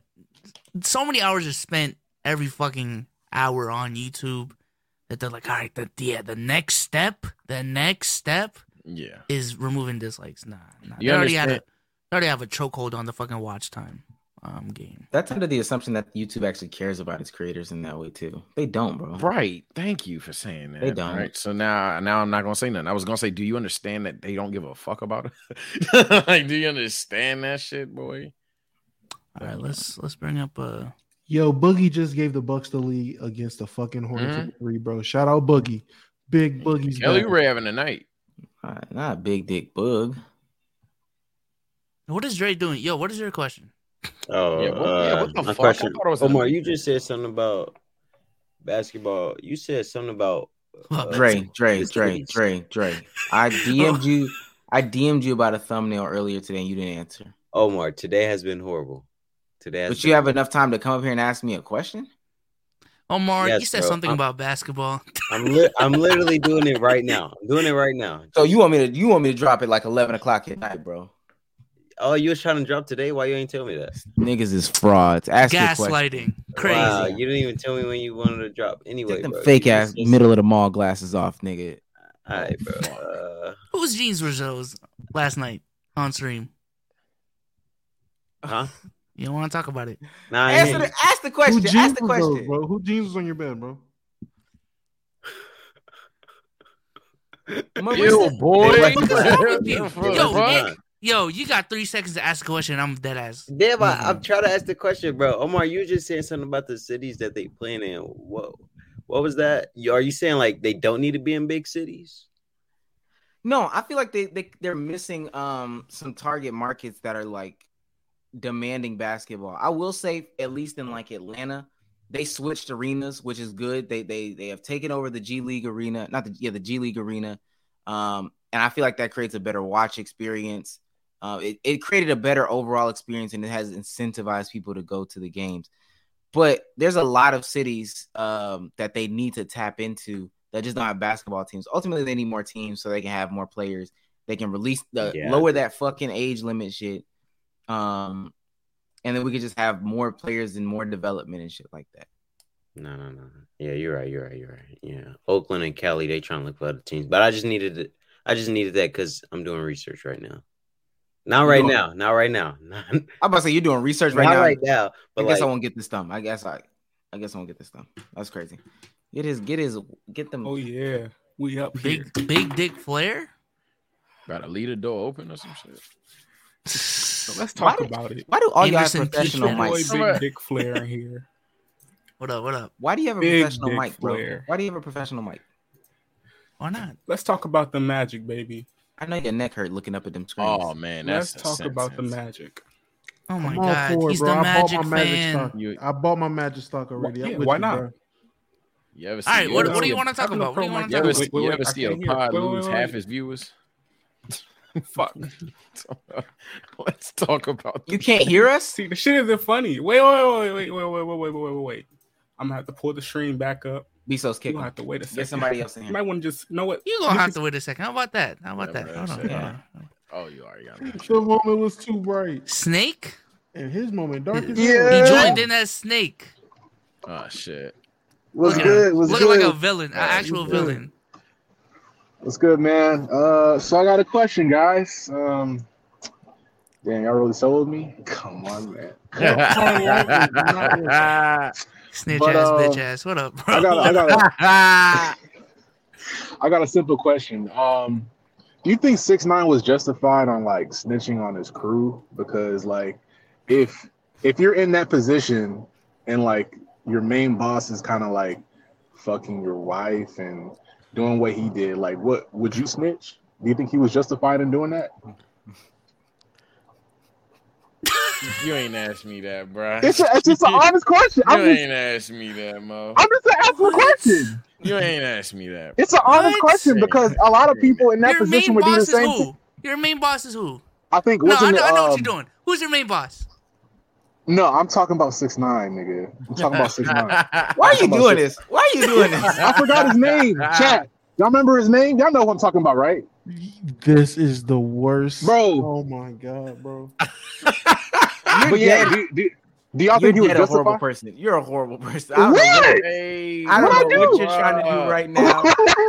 so many hours are spent every fucking hour on YouTube that they're like, all right, the yeah, the next step, the next step Yeah. is removing dislikes. Nah, nah. You They already had a, understand- they already have a chokehold on the fucking watch time um game. That's under the assumption that YouTube actually cares about its creators in that way too. They don't, bro. Right. Thank you for saying that. They don't. Right. So now, now I'm not gonna say nothing. I was gonna say, do you understand that they don't give a fuck about it? Like, do you understand that shit, boy? All right, let's let's bring up uh Yo, Boogie just gave the Bucks the lead against the fucking Hornets Mhm. with three, bro. Shout out Boogie. Big Boogie's Kelly back. Ray having a night. All right, not a big dick bug. what is Dre doing? Yo, what is your question? Oh, Yeah, what- uh, yeah, what the my fuck? I question. thought it was Omar, a- you just said something about basketball. You said something about uh, Dre, Dre, the Dre, cities. Dre, Dre. I D M'd you. I D M'd you about a thumbnail earlier today, and you didn't answer. Omar, today has been horrible. Today has But been you have enough time to come up here and ask me a question. Omar, Yes, you said bro. something I'm- about basketball. I'm li- I'm literally doing it right now. I'm doing it right now. So you want me to? You want me to drop it like eleven o'clock at night, bro? Oh, you was trying to drop today? Why you ain't tell me that? Niggas is frauds. Ask your question. Gaslighting. Crazy. Wow, you didn't even tell me when you wanted to drop. Anyway, Take them bro, fake you ass just- middle of the mall glasses off, nigga. All right, bro. Uh, Whose jeans were those last night on stream? huh? You don't want to talk about it. Nah, I Answer ain't- the, ask the Who question. jeans Ask the was those, question. bro? Who jeans was on your bed, bro? Mo, Ew, what's the- boy. What the fuck is wrong with you? What the Yo, fuck? it- Yo, you got three seconds to ask a question. I'm dead ass. Damn, I, I'm trying to ask the question, bro. Omar, you were just saying something about the cities that they playing in. What, what was that? You- Are you saying like they don't need to be in big cities? No, I feel like they, they they're missing um some target markets that are like demanding basketball. I will say, at least in like Atlanta, they switched arenas, which is good. They they they have taken over the G League arena, not the yeah the G League arena, um, and I feel like that creates a better watch experience. Uh, it it created a better overall experience, and it has incentivized people to go to the games. But there's a lot of cities um, that they need to tap into that just don't have basketball teams. Ultimately, they need more teams so they can have more players. They can release the Yeah. lower that fucking age limit shit, um, and then we could just have more players and more development and shit like that. No, no, no. Yeah, you're right. You're right. You're right. Yeah, Oakland and Cali, they trying to look for other teams, but I just needed it. I just needed that because I'm doing research right now. Not right doing- now. Not right now. Not, I'm about to say you're doing research right not now. right now. I But guess like, I won't get this thumb. I guess I, I guess I won't get this thumb. That's crazy. Get his, get his, get them. Oh yeah, we up here. Big Big Dick Flair. Gotta leave the door open or some shit. So let's Why talk did- about it. Why do all you have Anderson professional Peach Boy, mics? Somewhere- big Dick Flair in here. What up? What up? Why do you have a Big professional dick mic, bro? flare. Why do you have a professional mic? Why not? Let's talk about the magic, baby. I know your neck hurt looking up at them screens. Oh man, that's Let's talk a about the sentence. magic. Oh my I'm all god, for it, he's bro. the I Magic bought my Magic fan. stock. You- I bought my Magic stock already. Yeah, I'm with why you, not? bro. You ever see? All right, you what, ever what do see you a- want to talk having a about? What do you pro want mic to You talk ever, Wait, see, wait, wait, you wait, ever I see a can't hear. pod Wait, wait, lose wait, half wait. his viewers? Fuck. Let's talk about. You can't hear us? See, the shit isn't funny. Wait, wait, wait, wait, wait, wait, wait, wait, wait, wait, wait, wait. I'm gonna have to pull the stream back up. Bezos You kick gonna him. have to wait a second. Get somebody else in You here. might want to just you know what? You gonna This have is- to wait a second. How about that? How about Yeah, that? bro, Hold on. shit. hold on. Oh, you already got me. The moment was too bright. Snake? And his moment dark as Yeah. He hell. joined in as Snake. Oh shit. What's Looking, good? What's looking good? like a villain, an actual good. villain. What's good, man? Uh, so I got a question, guys. Um, damn, y'all really sold me. Come on, man. Snitch But, ass, um, bitch ass. What up, bro? I got, I got, a, I got a simple question. Um, do you think six nine was justified on like snitching on his crew? Because like, if if you're in that position and like your main boss is kind of like fucking your wife and doing what he did, like, what would you snitch? Do you think he was justified in doing that? You ain't asked me that, bro. It's, a, it's just an honest question. You I'm just, ain't asked me that, Mo. I'm just asking a question. You ain't asked me that. It's an honest What? question because a lot of people in that Your position main would do the boss is same who? thing. Your main boss is who? I think. No, I wasn't know, it, I know what um, you're doing. Who's your main boss? No, I'm talking about six nine, nigga. I'm talking about six nine. Why are you Come on, doing sis. this? Why are you doing this? I forgot his name. Chat. Y'all remember his name? Y'all know what I'm talking about, right? This is the worst, Bro. Oh my god, bro. You're But yeah, dead. do, do, do y'all You're think he was dead a horrible justified? person. You're a horrible person. I don't know What? what, Hey, I don't What'd know I what do? you're trying to do right now.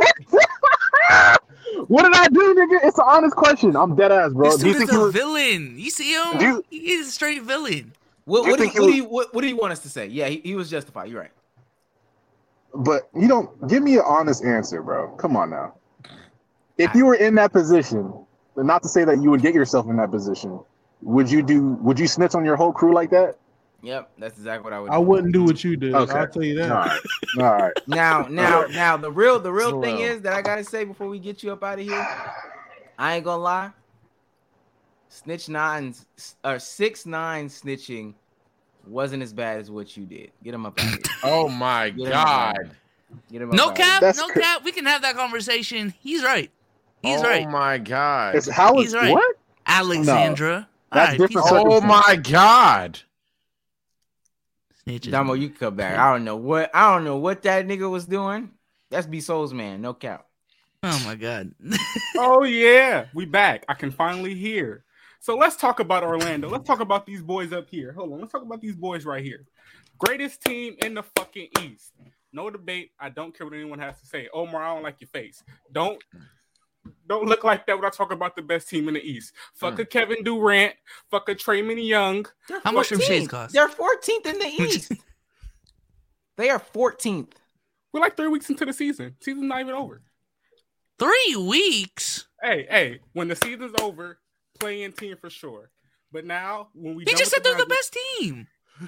What did I do, nigga? It's an honest question. I'm dead ass, bro. This Do you dude think is he a was? villain. You see him? Do you- He's a straight villain. What, Do you what, do, think you, he what, was- do you, what, what do you want us to say? Yeah, he, he was justified. You're right. But you don't give me an honest answer, bro. Come on now. If you were in that position, and not to say that you would get yourself in that position, would you do? Would you snitch on your whole crew like that? Yep, that's exactly what I would. I do. wouldn't do what you did. Okay. I'll tell you that. All right. All right. Now, now, now, the real, the real Slow. thing is that I gotta say before we get you up out of here. I ain't gonna lie. Snitch nine or six nine snitching wasn't as bad as what you did. Get him up out of here. oh my Get him up out of god. here. Get him up No out of here. cap, That's no cr- cap. We can have that conversation. He's right. He's oh right. my god. It's how He's is right. what? Alexandra. That's All right, different peace out. circumstance. Oh my god. Snitches. Damo, you can come back. I don't know what I don't know what that nigga was doing. That's B Soul's man. No cap. Oh my god. Oh yeah, we back. I can finally hear. So let's talk about Orlando. Let's talk about these boys up here. Hold on. Let's talk about these boys right here. Greatest team in the fucking East. No debate. I don't care what anyone has to say. Omar, I don't like your face. Don't don't look like that when I talk about the best team in the East. Fuck a Kevin Durant. Fuck a Traymond Young. How much them fourteenth. shades cost? They're fourteenth in the East. They are fourteenth. We're like three weeks into the season. Season's not even over. Three weeks. Hey, hey, when the season's over, play-in team for sure. But now, when we He done just with said they're the round- best team.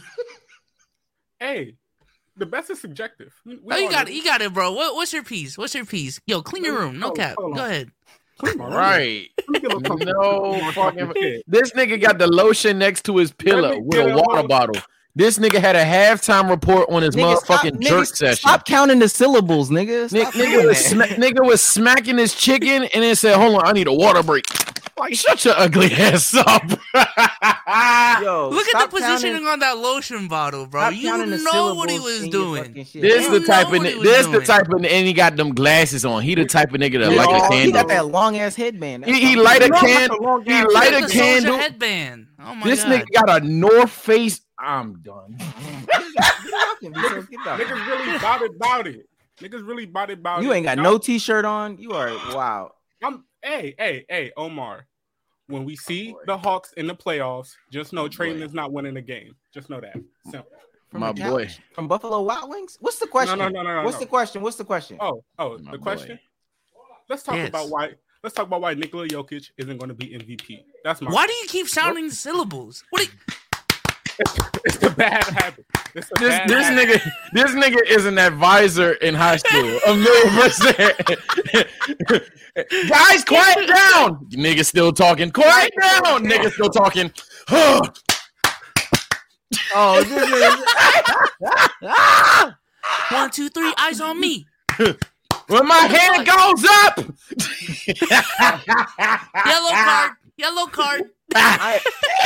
Hey, the best is subjective. We, we Oh, you all got know. it. You got it, bro. What, what's your piece? What's your piece? Yo, clean your room. No Hold on, cap. hold on. Go ahead. Clean my room. Right. Let me get a little No comfortable. fucking. Shit. This nigga got the lotion next to his pillow me with get a a water little- bottle. This nigga had a halftime report on his Nigga, stop- motherfucking nigga, jerk session. Stop counting the syllables, nigga. Ni- Stop nigga, doing was that. sma- nigga was smacking his chicken and then said, "Hold on, I need a water break." Like, shut your ugly ass up. Yo, Look stop at the positioning counting- on that lotion bottle, bro. stop You counting the know what he syllables was in your doing. fucking shit. This You the know type of what ni- he was this the doing. type of and he got them glasses on. He the type of nigga that Yeah, light oh, a He candle. got that long ass headband. He, That's he all light a does. candle. He ass light a Look at the Soulja candle. headband. Oh my This god. nigga got a North Face. I'm done. Niggas Niggas really about it, about it. Niggas really about it, about it. You ain't got Y'all- no t-shirt on. You are wow. I'm, hey, hey, hey, Omar. When we see the Hawks in the playoffs, just know Traymond is not winning the game. Just know that. Simple. From My the boy. couch? From Buffalo Wild Wings. What's the question? no, no, no, no, What's no. the question? What's the question? Oh, oh, My the boy. question. Let's talk Yes. about why. Let's talk about why Nikola Jokic isn't going to be M V P. That's my. Why do you keep sounding the syllables? What? Do you, It's a bad habit. It's a This bad this habit. nigga this nigga is an advisor in high school. A million percent. Guys, quiet down. Nigga still talking. Quiet down. Nigga still talking. Oh, this is one, two, three. Eyes on me. When my hand goes up. Yellow card. Yellow card. I,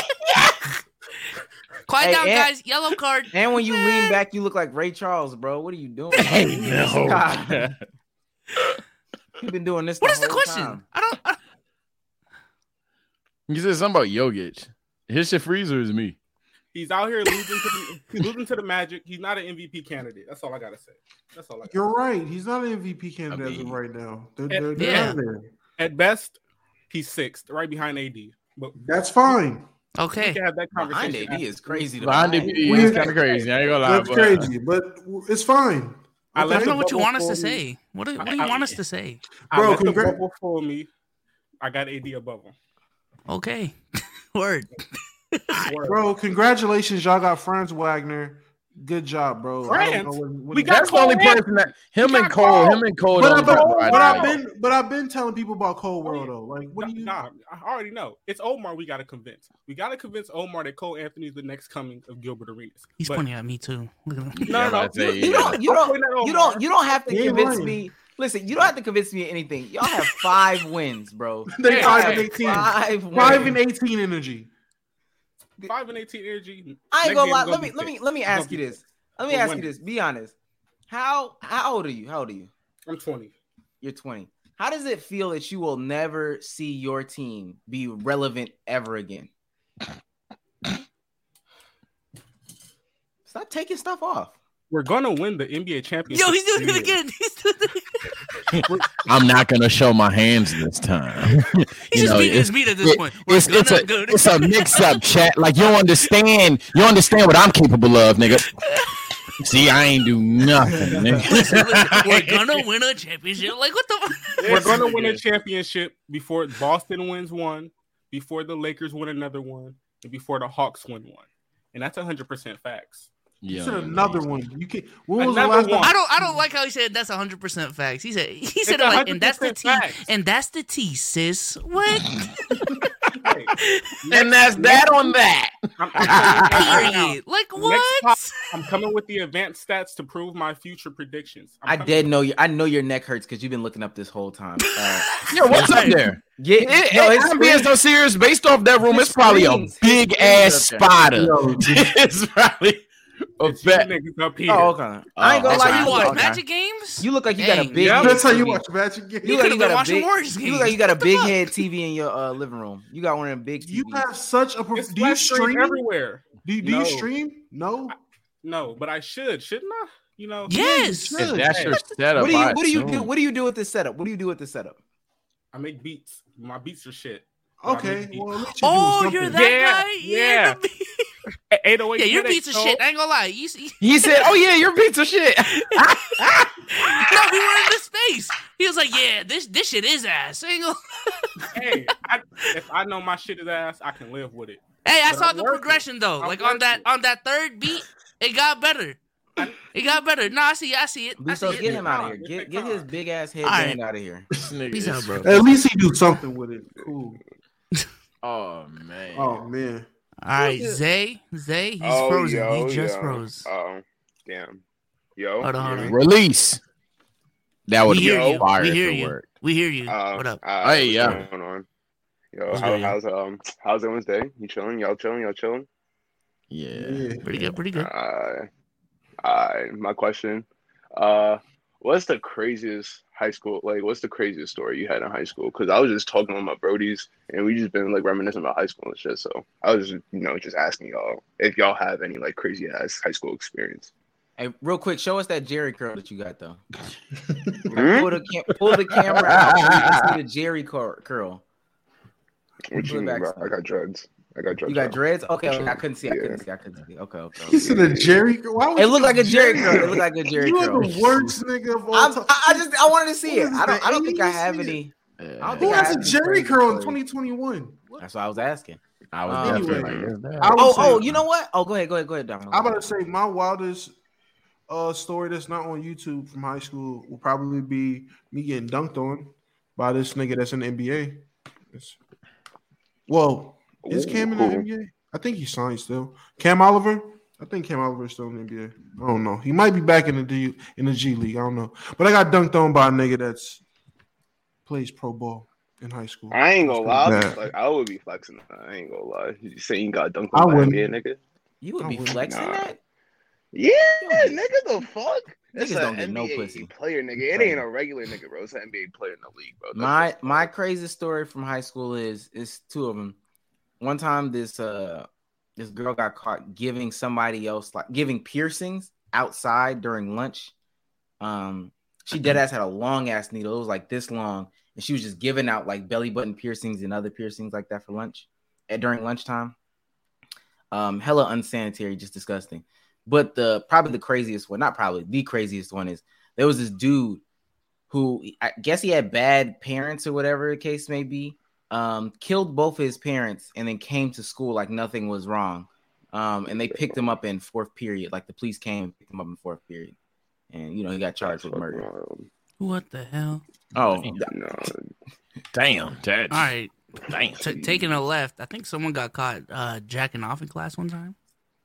Quiet Hey, down, and- guys. Yellow card. and when you lean back, you look like Ray Charles, bro. What are you doing? Hey, no. God. You've been doing this. What the is the whole question? time. I don't. I, You said something about Jokic. His shit freezer is me. He's out here losing to the, he's losing to the Magic. He's not an M V P candidate. That's all I gotta say. That's all I. Gotta You're say. right. He's not an M V P candidate I mean, as of right now. They're, at, they're, they're yeah. out there. At best, he's sixth, right behind A D. But That's fine. we Okay. can have that Behind conversation. A D is crazy. To Behind me. D P We- is kind of crazy. I ain't gonna lie. That's but- crazy, but it's fine. I I let don't the know what you bubble want us fool to me. say. What do, what do I- you I- want us to say? I Bro, let the congra- bubble fool me. I got A D above him. Okay. Word. Word. Bro, congratulations, y'all got Franz Wagner. Good job, bro. I don't Franz? know what- what We he- got That's the only Cole person that him We and got Cole, Cole. him and Cole. But, I, don't but, ride but I've right. been, but I've been telling people about Cole World though. Like, what Nah, do you? nah, I already know. It's Omar we got to convince. We got to convince Omar that Cole Anthony is the next coming of Gilbert Arenas. He's But- pointing at me too. Look at him. No, Yeah, no, I'd say, You, you yeah. don't. You I'm don't. pointing at You Omar. don't. You don't have to He ain't convince lying. me. Listen, you don't have to convince me of anything. Y'all have five wins, bro. They Hey, five hey, and eighteen. Five wins. Five and eighteen energy. Five and eighteen energy. I Next ain't gonna game lie. is Let me be let me six. let me It's gonna ask you be this. six. Let me We're ask winning. you this. Be honest. How how old are you? How old are you? I'm twenty. You're twenty. How does it feel that you will never see your team be relevant ever again? Stop taking stuff off. We're gonna win the N B A championship. Yo, he's doing this it year. again. He's doing it again. I'm not gonna show my hands this time. He's You just know, beating his it's- meat at this it- point. We're It's it's gonna a go to- it's a mix up chat. Like you don't understand. You don't understand what I'm capable of, nigga. See, I ain't do nothing, nigga. Listen, listen, we're gonna win a championship. Like what the? We're gonna win a championship before Boston wins one, before the Lakers win another one, and before the Hawks win one. And that's one hundred percent facts. You Yeah, said another one. You can. When was Another the last one. time? I don't. I don't like how he said that's one hundred percent facts. He said. He said It's it like, and that's the T. one hundred percent facts. And that's the T, sis. What? Hey, And that's that on that. I'm, I'm, telling you right now, Period. Like Next what? pop- I'm coming with the advanced stats to prove my future predictions. I'm I coming did with- know you. I know your neck hurts because you've been looking up this whole time. Uh, Yo, what's up there? yeah, It, no, it, it's I'm being so serious. Based off that room, His it's probably a screens- big his ass screens up spider. Yo, It's probably a It's you fat. niggas up here. Oh, okay. I ain't gonna Oh, That's lie. how You you watch look, okay. Magic games. You look like you got a Dang. big. Yeah, head That's how T V. you watch Magic games. You You, like could you have been got a watching big. Warriors You games. look like you got a What the big fuck? head T V in your uh, living room. You got one of them big T Vs. You have such a. It's Do you flat screen stream? everywhere. Do you, do No. you stream? No. No, but I should, shouldn't I? You know. Yes. Yeah, If that's your Hey, setup, What do you I What do you do? assume. What do you do with this setup? What do you do with this setup? I make beats. My beats are shit. But I Okay. make beats. Well, at least you Oh, doing you're something. that Yeah, guy. yeah. the- eight oh eight Yeah, your headache, beats are so- shit. I ain't gonna lie. You see, He said, "Oh yeah, your pizza shit." no, we were in the space. He was like, "Yeah, this this shit is ass." I ain't gonna- Hey, I, if I know my shit is ass, I can live with it. Hey, I But saw I'm the working. progression though. I'm Like on that working. on that third beat, it got better. It got better. No, I see. I see it. I see So it. get him out of here. It's Get a get his car. big ass All headband right. out of here. This nigga Peace is- out, bro. At least he do something with it. Cool. Oh man. Oh man. All right, Zay. Zay, he's Oh, frozen. yo, he just yo. froze. Oh, damn. Yo. Hold on, you hold hear on. me? Release. That would We be hear you. fire We if hear it you. worked. We hear you. Uh, What up? uh, Hey, what's yeah. going on? Yo, What's how, good, yo? how's um how's everyone's day? You chilling? Y'all chilling? Y'all chilling? Yeah. Yeah. Pretty good. Pretty good. Uh, uh, my question. Uh, what's the craziest high school? Like, what's the craziest story you had in high school? Because I was just talking with my brodies, and we just been like reminiscing about high school and shit. So I was, you know, just asking y'all if y'all have any like crazy ass high school experience. Hey, real quick, show us that Jerry curl that you got though. Hmm? Pull the cam- pull the camera out. So we can see the Jerry cur- curl. What Pull you it mean, back bro? some. I got dreads. I got dreads. You got bro. dreads? Okay, okay, I couldn't see. I Yeah. couldn't see. I couldn't see. Okay, okay. He said a Jerry. Why would It you looked do like a Jerry curl. It looked like a Jerry You curl. are the worst nigga of all I'm, time. I, I just I wanted to see What it. is I don't that, I don't think I eighties have shit? any. Yeah. I don't Who think I has have a any Jerry crazy curl in stories. twenty twenty-one? That's what I was asking. I was Um, definitely anyway, like, that's I that. would Oh, say- oh, you know what? Oh, go ahead, go ahead, go ahead, Dom. I'm about to say my wildest uh story that's not on YouTube from high school will probably be me getting dunked on by this nigga that's in the N B A. It's, well, is Cam in the Ooh. N B A? I think he's signed still. Cam Oliver? I think Cam Oliver is still in the N B A. I don't know. He might be back in the D, in the G League. I don't know. But I got dunked on by a nigga that's plays pro ball in high school. I ain't gonna It's lie. pretty I, bad. was like, I would be flexing. I ain't gonna lie. You saying you got dunked I on by wouldn't. N B A nigga? You would I be wouldn't. flexing Nah. that? Yeah, don't get- nigga, the fuck? That's Niggas an don't get no N B A pussy. player, nigga. It ain't a regular nigga, bro. It's an N B A player in the league, bro. That's My just- my crazy story from high school is is two of them. one time this uh this girl got caught giving somebody else like giving piercings outside during lunch. Um, she dead ass had a long ass needle. It was like this long, and she was just giving out like belly button piercings and other piercings like that for lunch at during lunchtime. Um, hella unsanitary, just disgusting. But the probably the craziest one, not probably the craziest one is there was this dude who I guess he had bad parents or whatever the case may be. Um, killed both of his parents and then came to school like nothing was wrong. Um, and they picked him up in fourth period. Like the police came and picked him up in fourth period. And, you know, he got charged with murder. What the hell? Oh, no. Damn, Dad. All right. Damn. T- taking a left, I think someone got caught uh, jacking off in class one time.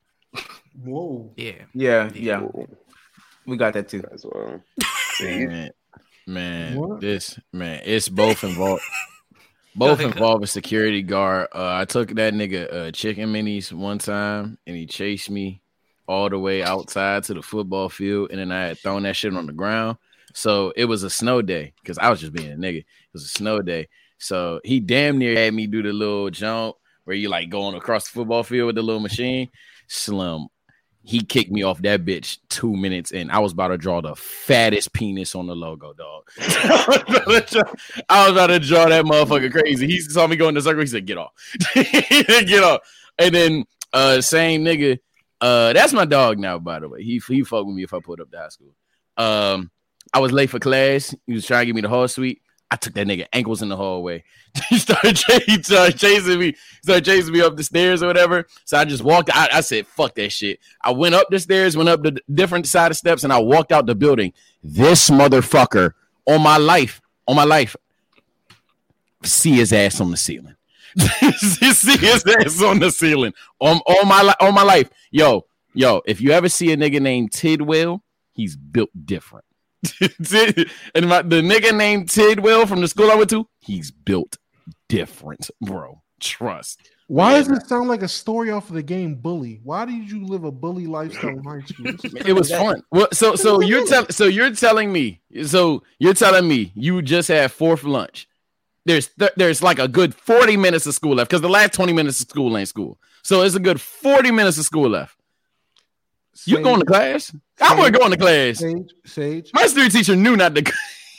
Whoa. Yeah. yeah, yeah. We got that too. As well. Man, man What? this man, it's both involved. Both Go ahead, involve a security guard. Uh, I took that nigga uh, chicken minis one time, and he chased me all the way outside to the football field, and then I had thrown that shit on the ground. So it was a snow day because I was just being a nigga. It was a snow day, so he damn near had me do the little jump where you like going across the football field with the little machine. Slim, he kicked me off that bitch two minutes in. I was about to draw the fattest penis on the logo, dog. I was about to draw that motherfucker crazy. He saw me go in the circle. He said, "Get off, get off." And then uh, same nigga. Uh, that's my dog now, by the way. He he fucked with me if I put up to high school. Um, I was late for class. He was trying to give me the hall suite. I took that nigga ankles in the hallway. he, started ch- he started chasing me. Started chasing me up the stairs or whatever. So I just walked out. I said, "Fuck that shit." I went up the stairs, went up the different side of steps, and I walked out the building. This motherfucker on my life, on my life, see his ass on the ceiling. see his ass on the ceiling. On, on my li- on my life. Yo, yo, if you ever see a nigga named Tidwell, he's built different. And my, the nigga named Tidwell from the school I went to, he's built different, bro. Trust. Why Yeah. does it sound like a story off of the game Bully? Why did you live a bully lifestyle in high school? This is It was fun. Well, so so you're telling so you're telling me so you're telling me you just had fourth lunch. There's th- there's like a good forty minutes of school left because the last twenty minutes of school ain't school. So it's a good forty minutes of school left. You Sage, going to class? I wasn't going to class. Sage, Sage. My history teacher knew not to.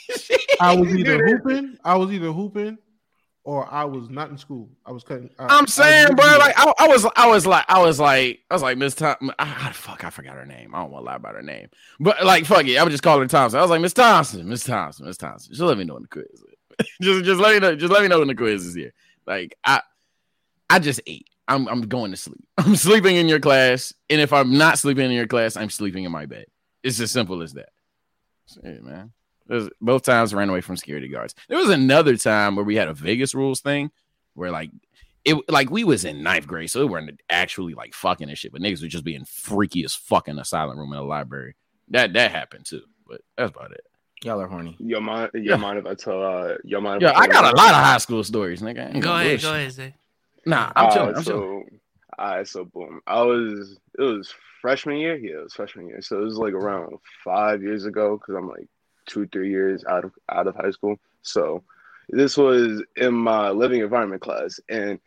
I was either hooping, I was either hooping, or I was not in school. I was cutting. I, I'm I saying, was bro, literally- like I, I was, I was like, I was like, I was like, Miss Thompson. Ah, fuck, I forgot her name. I don't want to lie about her name, but like, fuck it, I would just call her Thompson. I was like, Miss Thompson, Miss Thompson, Miss Thompson. Just let me know when the quiz is. just, just let me know. Just let me know when the quiz is here. Like, I, I just ate. I'm, I'm going to sleep. I'm sleeping in your class, and if I'm not sleeping in your class, I'm sleeping in my bed. It's as simple as that. Hey, man. There's, both times I ran away from security guards. There was another time where we had a Vegas rules thing where like it like we was in ninth grade, so we weren't actually like fucking and shit, but niggas were just being freaky as fuck in a silent room in a library. That that happened too, but that's about it. Y'all are horny. Yo, mind, yo, Yeah. mind if I tell? Uh, yo, mind if Yeah, I, tell I got you? a lot of high school stories, nigga. I ain't Go gonna ahead, bullshit. go ahead, Zay. Nah, I'm Uh, chilling. I'm so, chilling. all right, so boom. I was it was freshman year. Yeah, it was freshman year. So it was like around five years ago because I'm like two, three years out of out of high school. So this was in my living environment class, and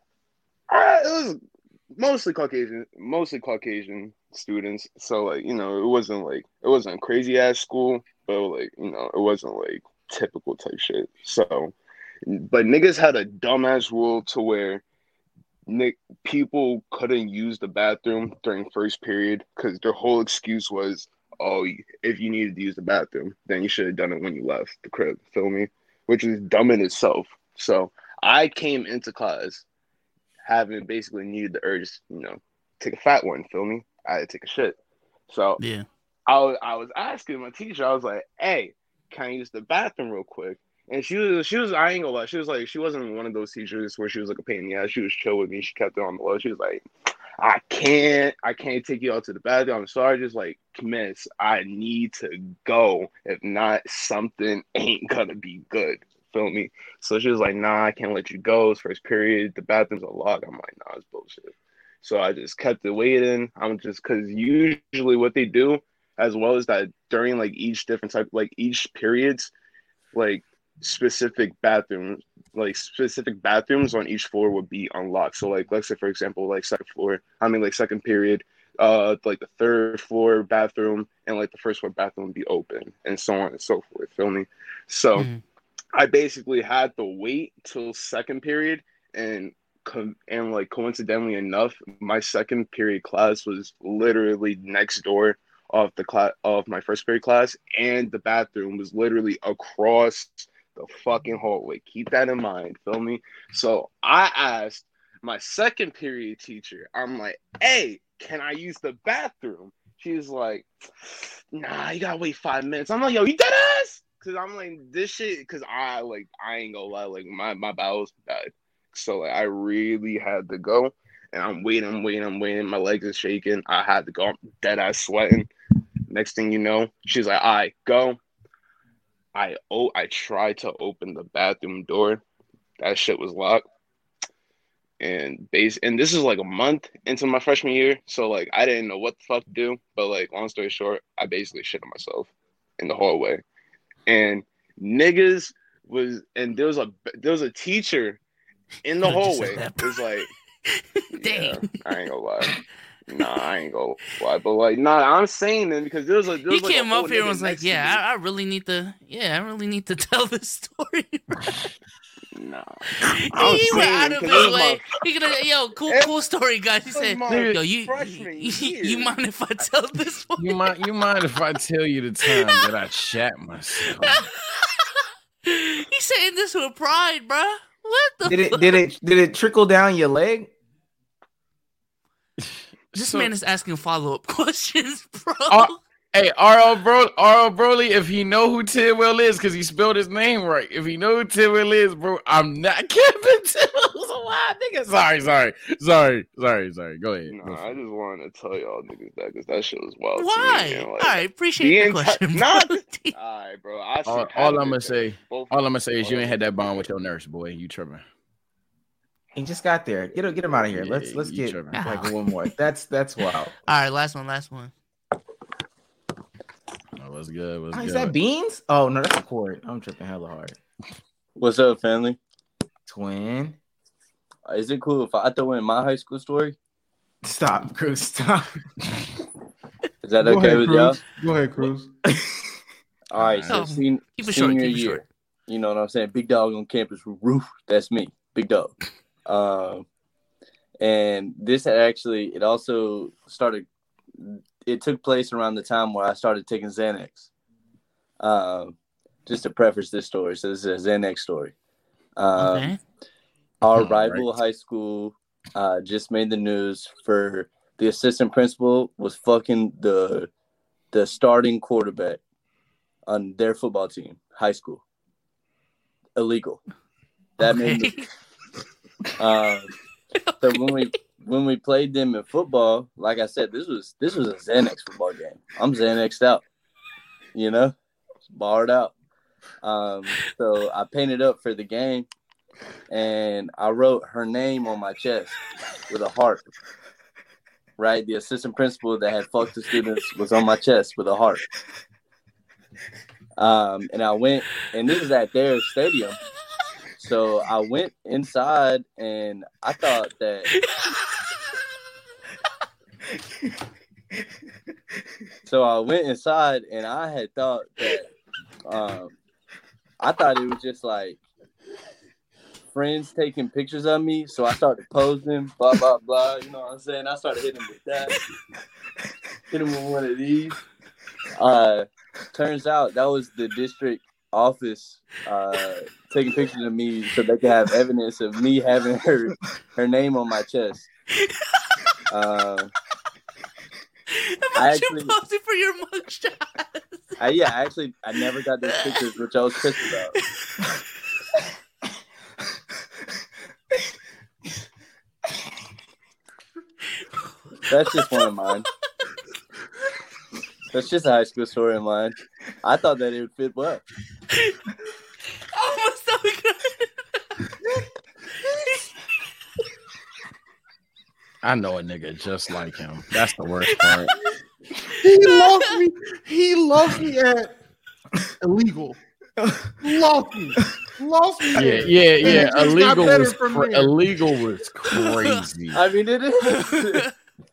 I, it was mostly Caucasian, mostly Caucasian students. So like you know, it wasn't like it wasn't a crazy ass school, but like you know, it wasn't like typical type shit. So, but niggas had a dumbass rule to where Nick, people couldn't use the bathroom during first period because their whole excuse was, oh, if you needed to use the bathroom, then you should have done it when you left the crib. Feel me? Which is dumb in itself. So I came into class having basically needed the urge, you know, take a fat one. Feel me? I had to take a shit. So Yeah. I was, I was asking my teacher, I was like, hey, can I use the bathroom real quick? And she was, she was, I ain't gonna lie, she was like, she wasn't one of those teachers where she was like a pain in the ass. She was chill with me. She kept it on the low. She was like, I can't, I can't take you out to the bathroom. I'm sorry, just like, miss, I need to go. If not, something ain't gonna be good. Feel me? So she was like, nah, I can't let you go. It's first period. The bathroom's unlocked. I'm like, nah, it's bullshit. So I just kept it waiting. I'm just, because usually what they do, as well as that during like each different type, like each periods, like, specific bathroom like specific bathrooms on each floor would be unlocked. So like let's say for example, like second floor, I mean like second period, uh like the third floor bathroom and like the first floor bathroom would be open and so on and so forth. Feel me? So Mhm. I basically had to wait till second period and co- and like coincidentally enough, my second period class was literally next door of the class of my first period class, and the bathroom was literally across the fucking hallway. Keep that in mind, feel me? So I asked my second period teacher, I'm like, hey, can I use the bathroom? She's like, nah, you gotta wait five minutes. I'm like, yo, you dead ass? Cause I'm like, this shit, cause I like, I ain't gonna lie, like my, my bowels died. So like, I really had to go, and I'm waiting, I'm waiting, I'm waiting. My legs are shaking. I had to go. I'm dead ass sweating. Next thing you know, she's like, all right, go. I oh, I tried to open the bathroom door. That shit was locked. And base, and this is like a month into my freshman year, so like I didn't know what the fuck to do. But like, long story short, I basically shit on myself in the hallway. And niggas was, and there was a there was a teacher in the You just said hallway. that, It was like, yeah, Dang. I ain't gonna lie. Nah, I ain't gonna lie. But like, nah, I'm saying that because there was a there He was like a came whole up here and nigga was like, next to "Yeah, me. I, I really need to. Yeah, I really need to tell this story." Nah, he I'm went saying out it of because his it was way. my He gonna, yo, cool, it cool story, guys. He was said, my "Yo, you, freshman you, year. you mind if I tell this story?" You mind? You mind if I tell you the time that I shat myself? He's saying this with pride, bruh. What the? Did it fuck? did it did it trickle down your leg? This So- man is asking follow up questions, bro. Uh, Hey, R L Bro, R L Broly, if he know who Tidwell is, because he spelled his name right. If he know who Tidwell is, bro, I'm not capping Tidwell. So why, nigga? Sorry, sorry, sorry, sorry, sorry. Go ahead. Nah, Go for I it. just wanted to tell y'all niggas that because that shit was wild Why? to me. And, like, All right, appreciate the the enti- question, bro. not all right, bro. I see All, half all of I'm it, gonna though. say, Both all I'm gonna say is all you of ain't it. had that bond with your nurse, boy. You tripping? He just got there. Get him, get him out of here. Yeah, Let's let's you get tripping. like one more. That's that's wild. All right, last one, last one. Oh, what's good? What's Oh, is good? that beans? Oh no, that's a cord. I'm tripping hella hard. What's up, family? Twin. Uh, Is it cool if I throw in my high school story? Stop, Cruz. Stop. Is that Go okay ahead, with y'all? Cruz. Go ahead, Cruz. All right, so Oh, sen- keep it short, senior keep it year, short. you know what I'm saying? Big dog on campus, roof. That's me, big dog. Um, and this had actually, it also started. It took place around the time where I started taking Xanax. Um, just to preface this story, so this is a Xanax story. Um, Okay. Our All rival right. high school uh, just made the news for the assistant principal was fucking the the starting quarterback on their football team, high school. Illegal. That made Okay. me. Um, so when we when we played them in football, like I said, this was this was a Xanax football game. I'm Xanaxed out, you know, barred out. Um, so I painted up for the game, and I wrote her name on my chest with a heart. Right, the assistant principal that had fucked the students was on my chest with a heart. Um, and I went, and this is at their stadium. So I went inside, and I thought that. So I went inside, and I had thought that. Um, I thought it was just like friends taking pictures of me. So I started posing, blah blah blah. You know what I'm saying? I started hitting him with that. Hit him with one of these. Uh, turns out that was the district office uh, taking pictures of me so they could have evidence of me having her her name on my chest. Uh, I Imagine actually- posing for your mugshot. I, yeah, actually, I never got those pictures, which I was pissed about. That's just one of mine. That's just a high school story of mine. I thought that it would fit well. Oh, my stomach hurt. I know a nigga just like him. That's the worst part. He lost me. He lost me at illegal. Lost me. lost me. Yeah, there. yeah, And yeah. it just got Illegal better was from cra- there. illegal was crazy. I mean, it is.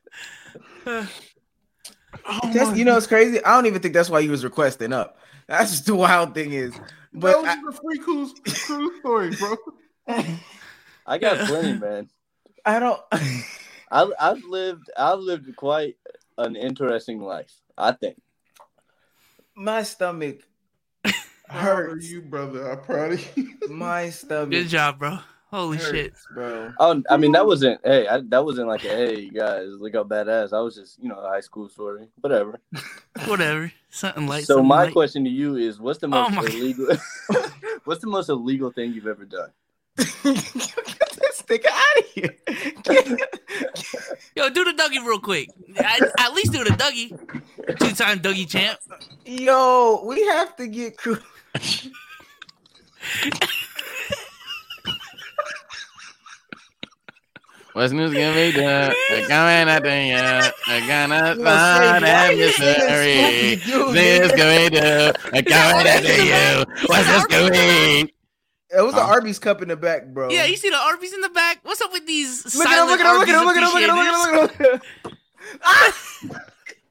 Oh That's, my you know, it's crazy. I don't even think that's why he was requesting up. That's just the wild thing is. But that was I, just a free cruise, cruise story, bro. I got plenty, man. I don't. I, I've lived. I've lived quite an interesting life. I think. My stomach How are hurts. you, brother? I'm proud of you. My stomach. Good job, bro. Holy hurts, shit. bro. Oh, I mean, that wasn't. Hey, I, that wasn't like a hey guys, look how badass. I was just, you know, a high school story, whatever. Whatever. Something light. So something my light. question to you is, what's the most Oh my- illegal? What's the most illegal thing you've ever done? Get this nigga out of here. Yo, do the Dougie real quick. At, at least do the Dougie. Two-time Dougie champ. Yo, we have to get crew. What's news gonna be done? They're coming at the end. They're gonna Yo, find say, why that you saying mystery. Scooby-Doo, This nigga? gonna do. They're coming at you. What's this gonna be? It was the Huh? Arby's cup in the back, bro. Yeah, you see the Arby's in the back? What's up with these Look at him, look silent at him, look at him, look at him, Arby's look at him, look at him, look at him, look at him. Ah!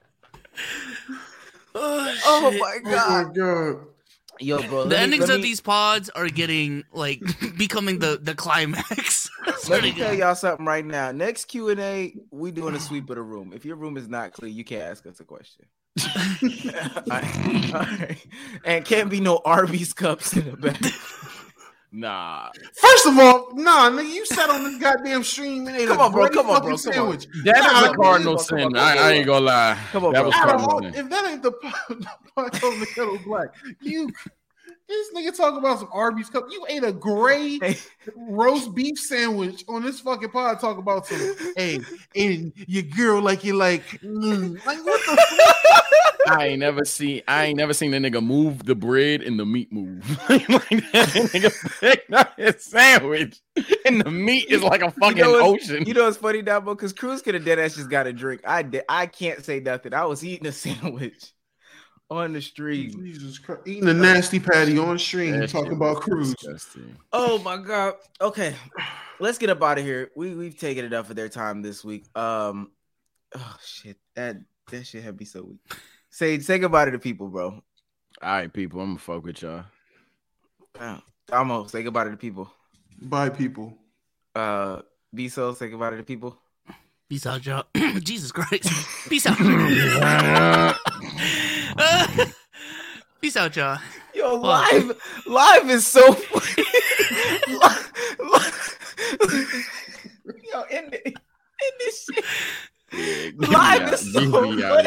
Oh, Oh shit. my Oh god. my god. Yo, bro. The let me- endings let of me- these pods are getting, like, becoming the, the climax. Let me tell y'all something right now. Next Q and A, we doing a sweep of the room. If your room is not clean, you can't ask us a question. All right. All right. And can't be no Arby's cups in the back. Nah, First of all, nah, nigga, you sat on this goddamn stream and ate Come a on, bro, great come on, fucking bro, come on. sandwich. that Nah, is a come cardinal on, come sin. on, I, come I on. ain't gonna lie. Come on, That bro. was Out of cardinal all, sin. if that ain't the pot pot on the kettle black, you this nigga talk about some Arby's cup. You ate a gray roast beef sandwich on this fucking pod. Talk about some hey, and your girl like you like, mm. Like what the fuck? I ain't never seen. I ain't never seen a nigga move the bread and the meat move. Like that nigga picked up his sandwich and the meat is like a fucking You know what's- ocean. You know what's funny, Dabo? Because Cruz could have dead ass just got a drink. I did. I can't say nothing. I was eating a sandwich on the stream. Jesus Christ, eating a nasty patty on stream, That talking shit about was Cruz. disgusting. Oh my god. Okay, let's get up out of here. We we've taken enough of their time this week. Um, oh shit, that that shit had me so weak. Say say goodbye to the people, bro. All right, people, I'm gonna fuck with y'all. Uh, Damo, say goodbye to the people. Bye, people. Uh, B-So, say goodbye to the people. Peace out, y'all. Jesus Christ. Peace out. Peace out, y'all. Yo, Fuck. live, live is so funny. Yo, in, the, in this shit. Yeah, get me Live out- is get so me out of funny.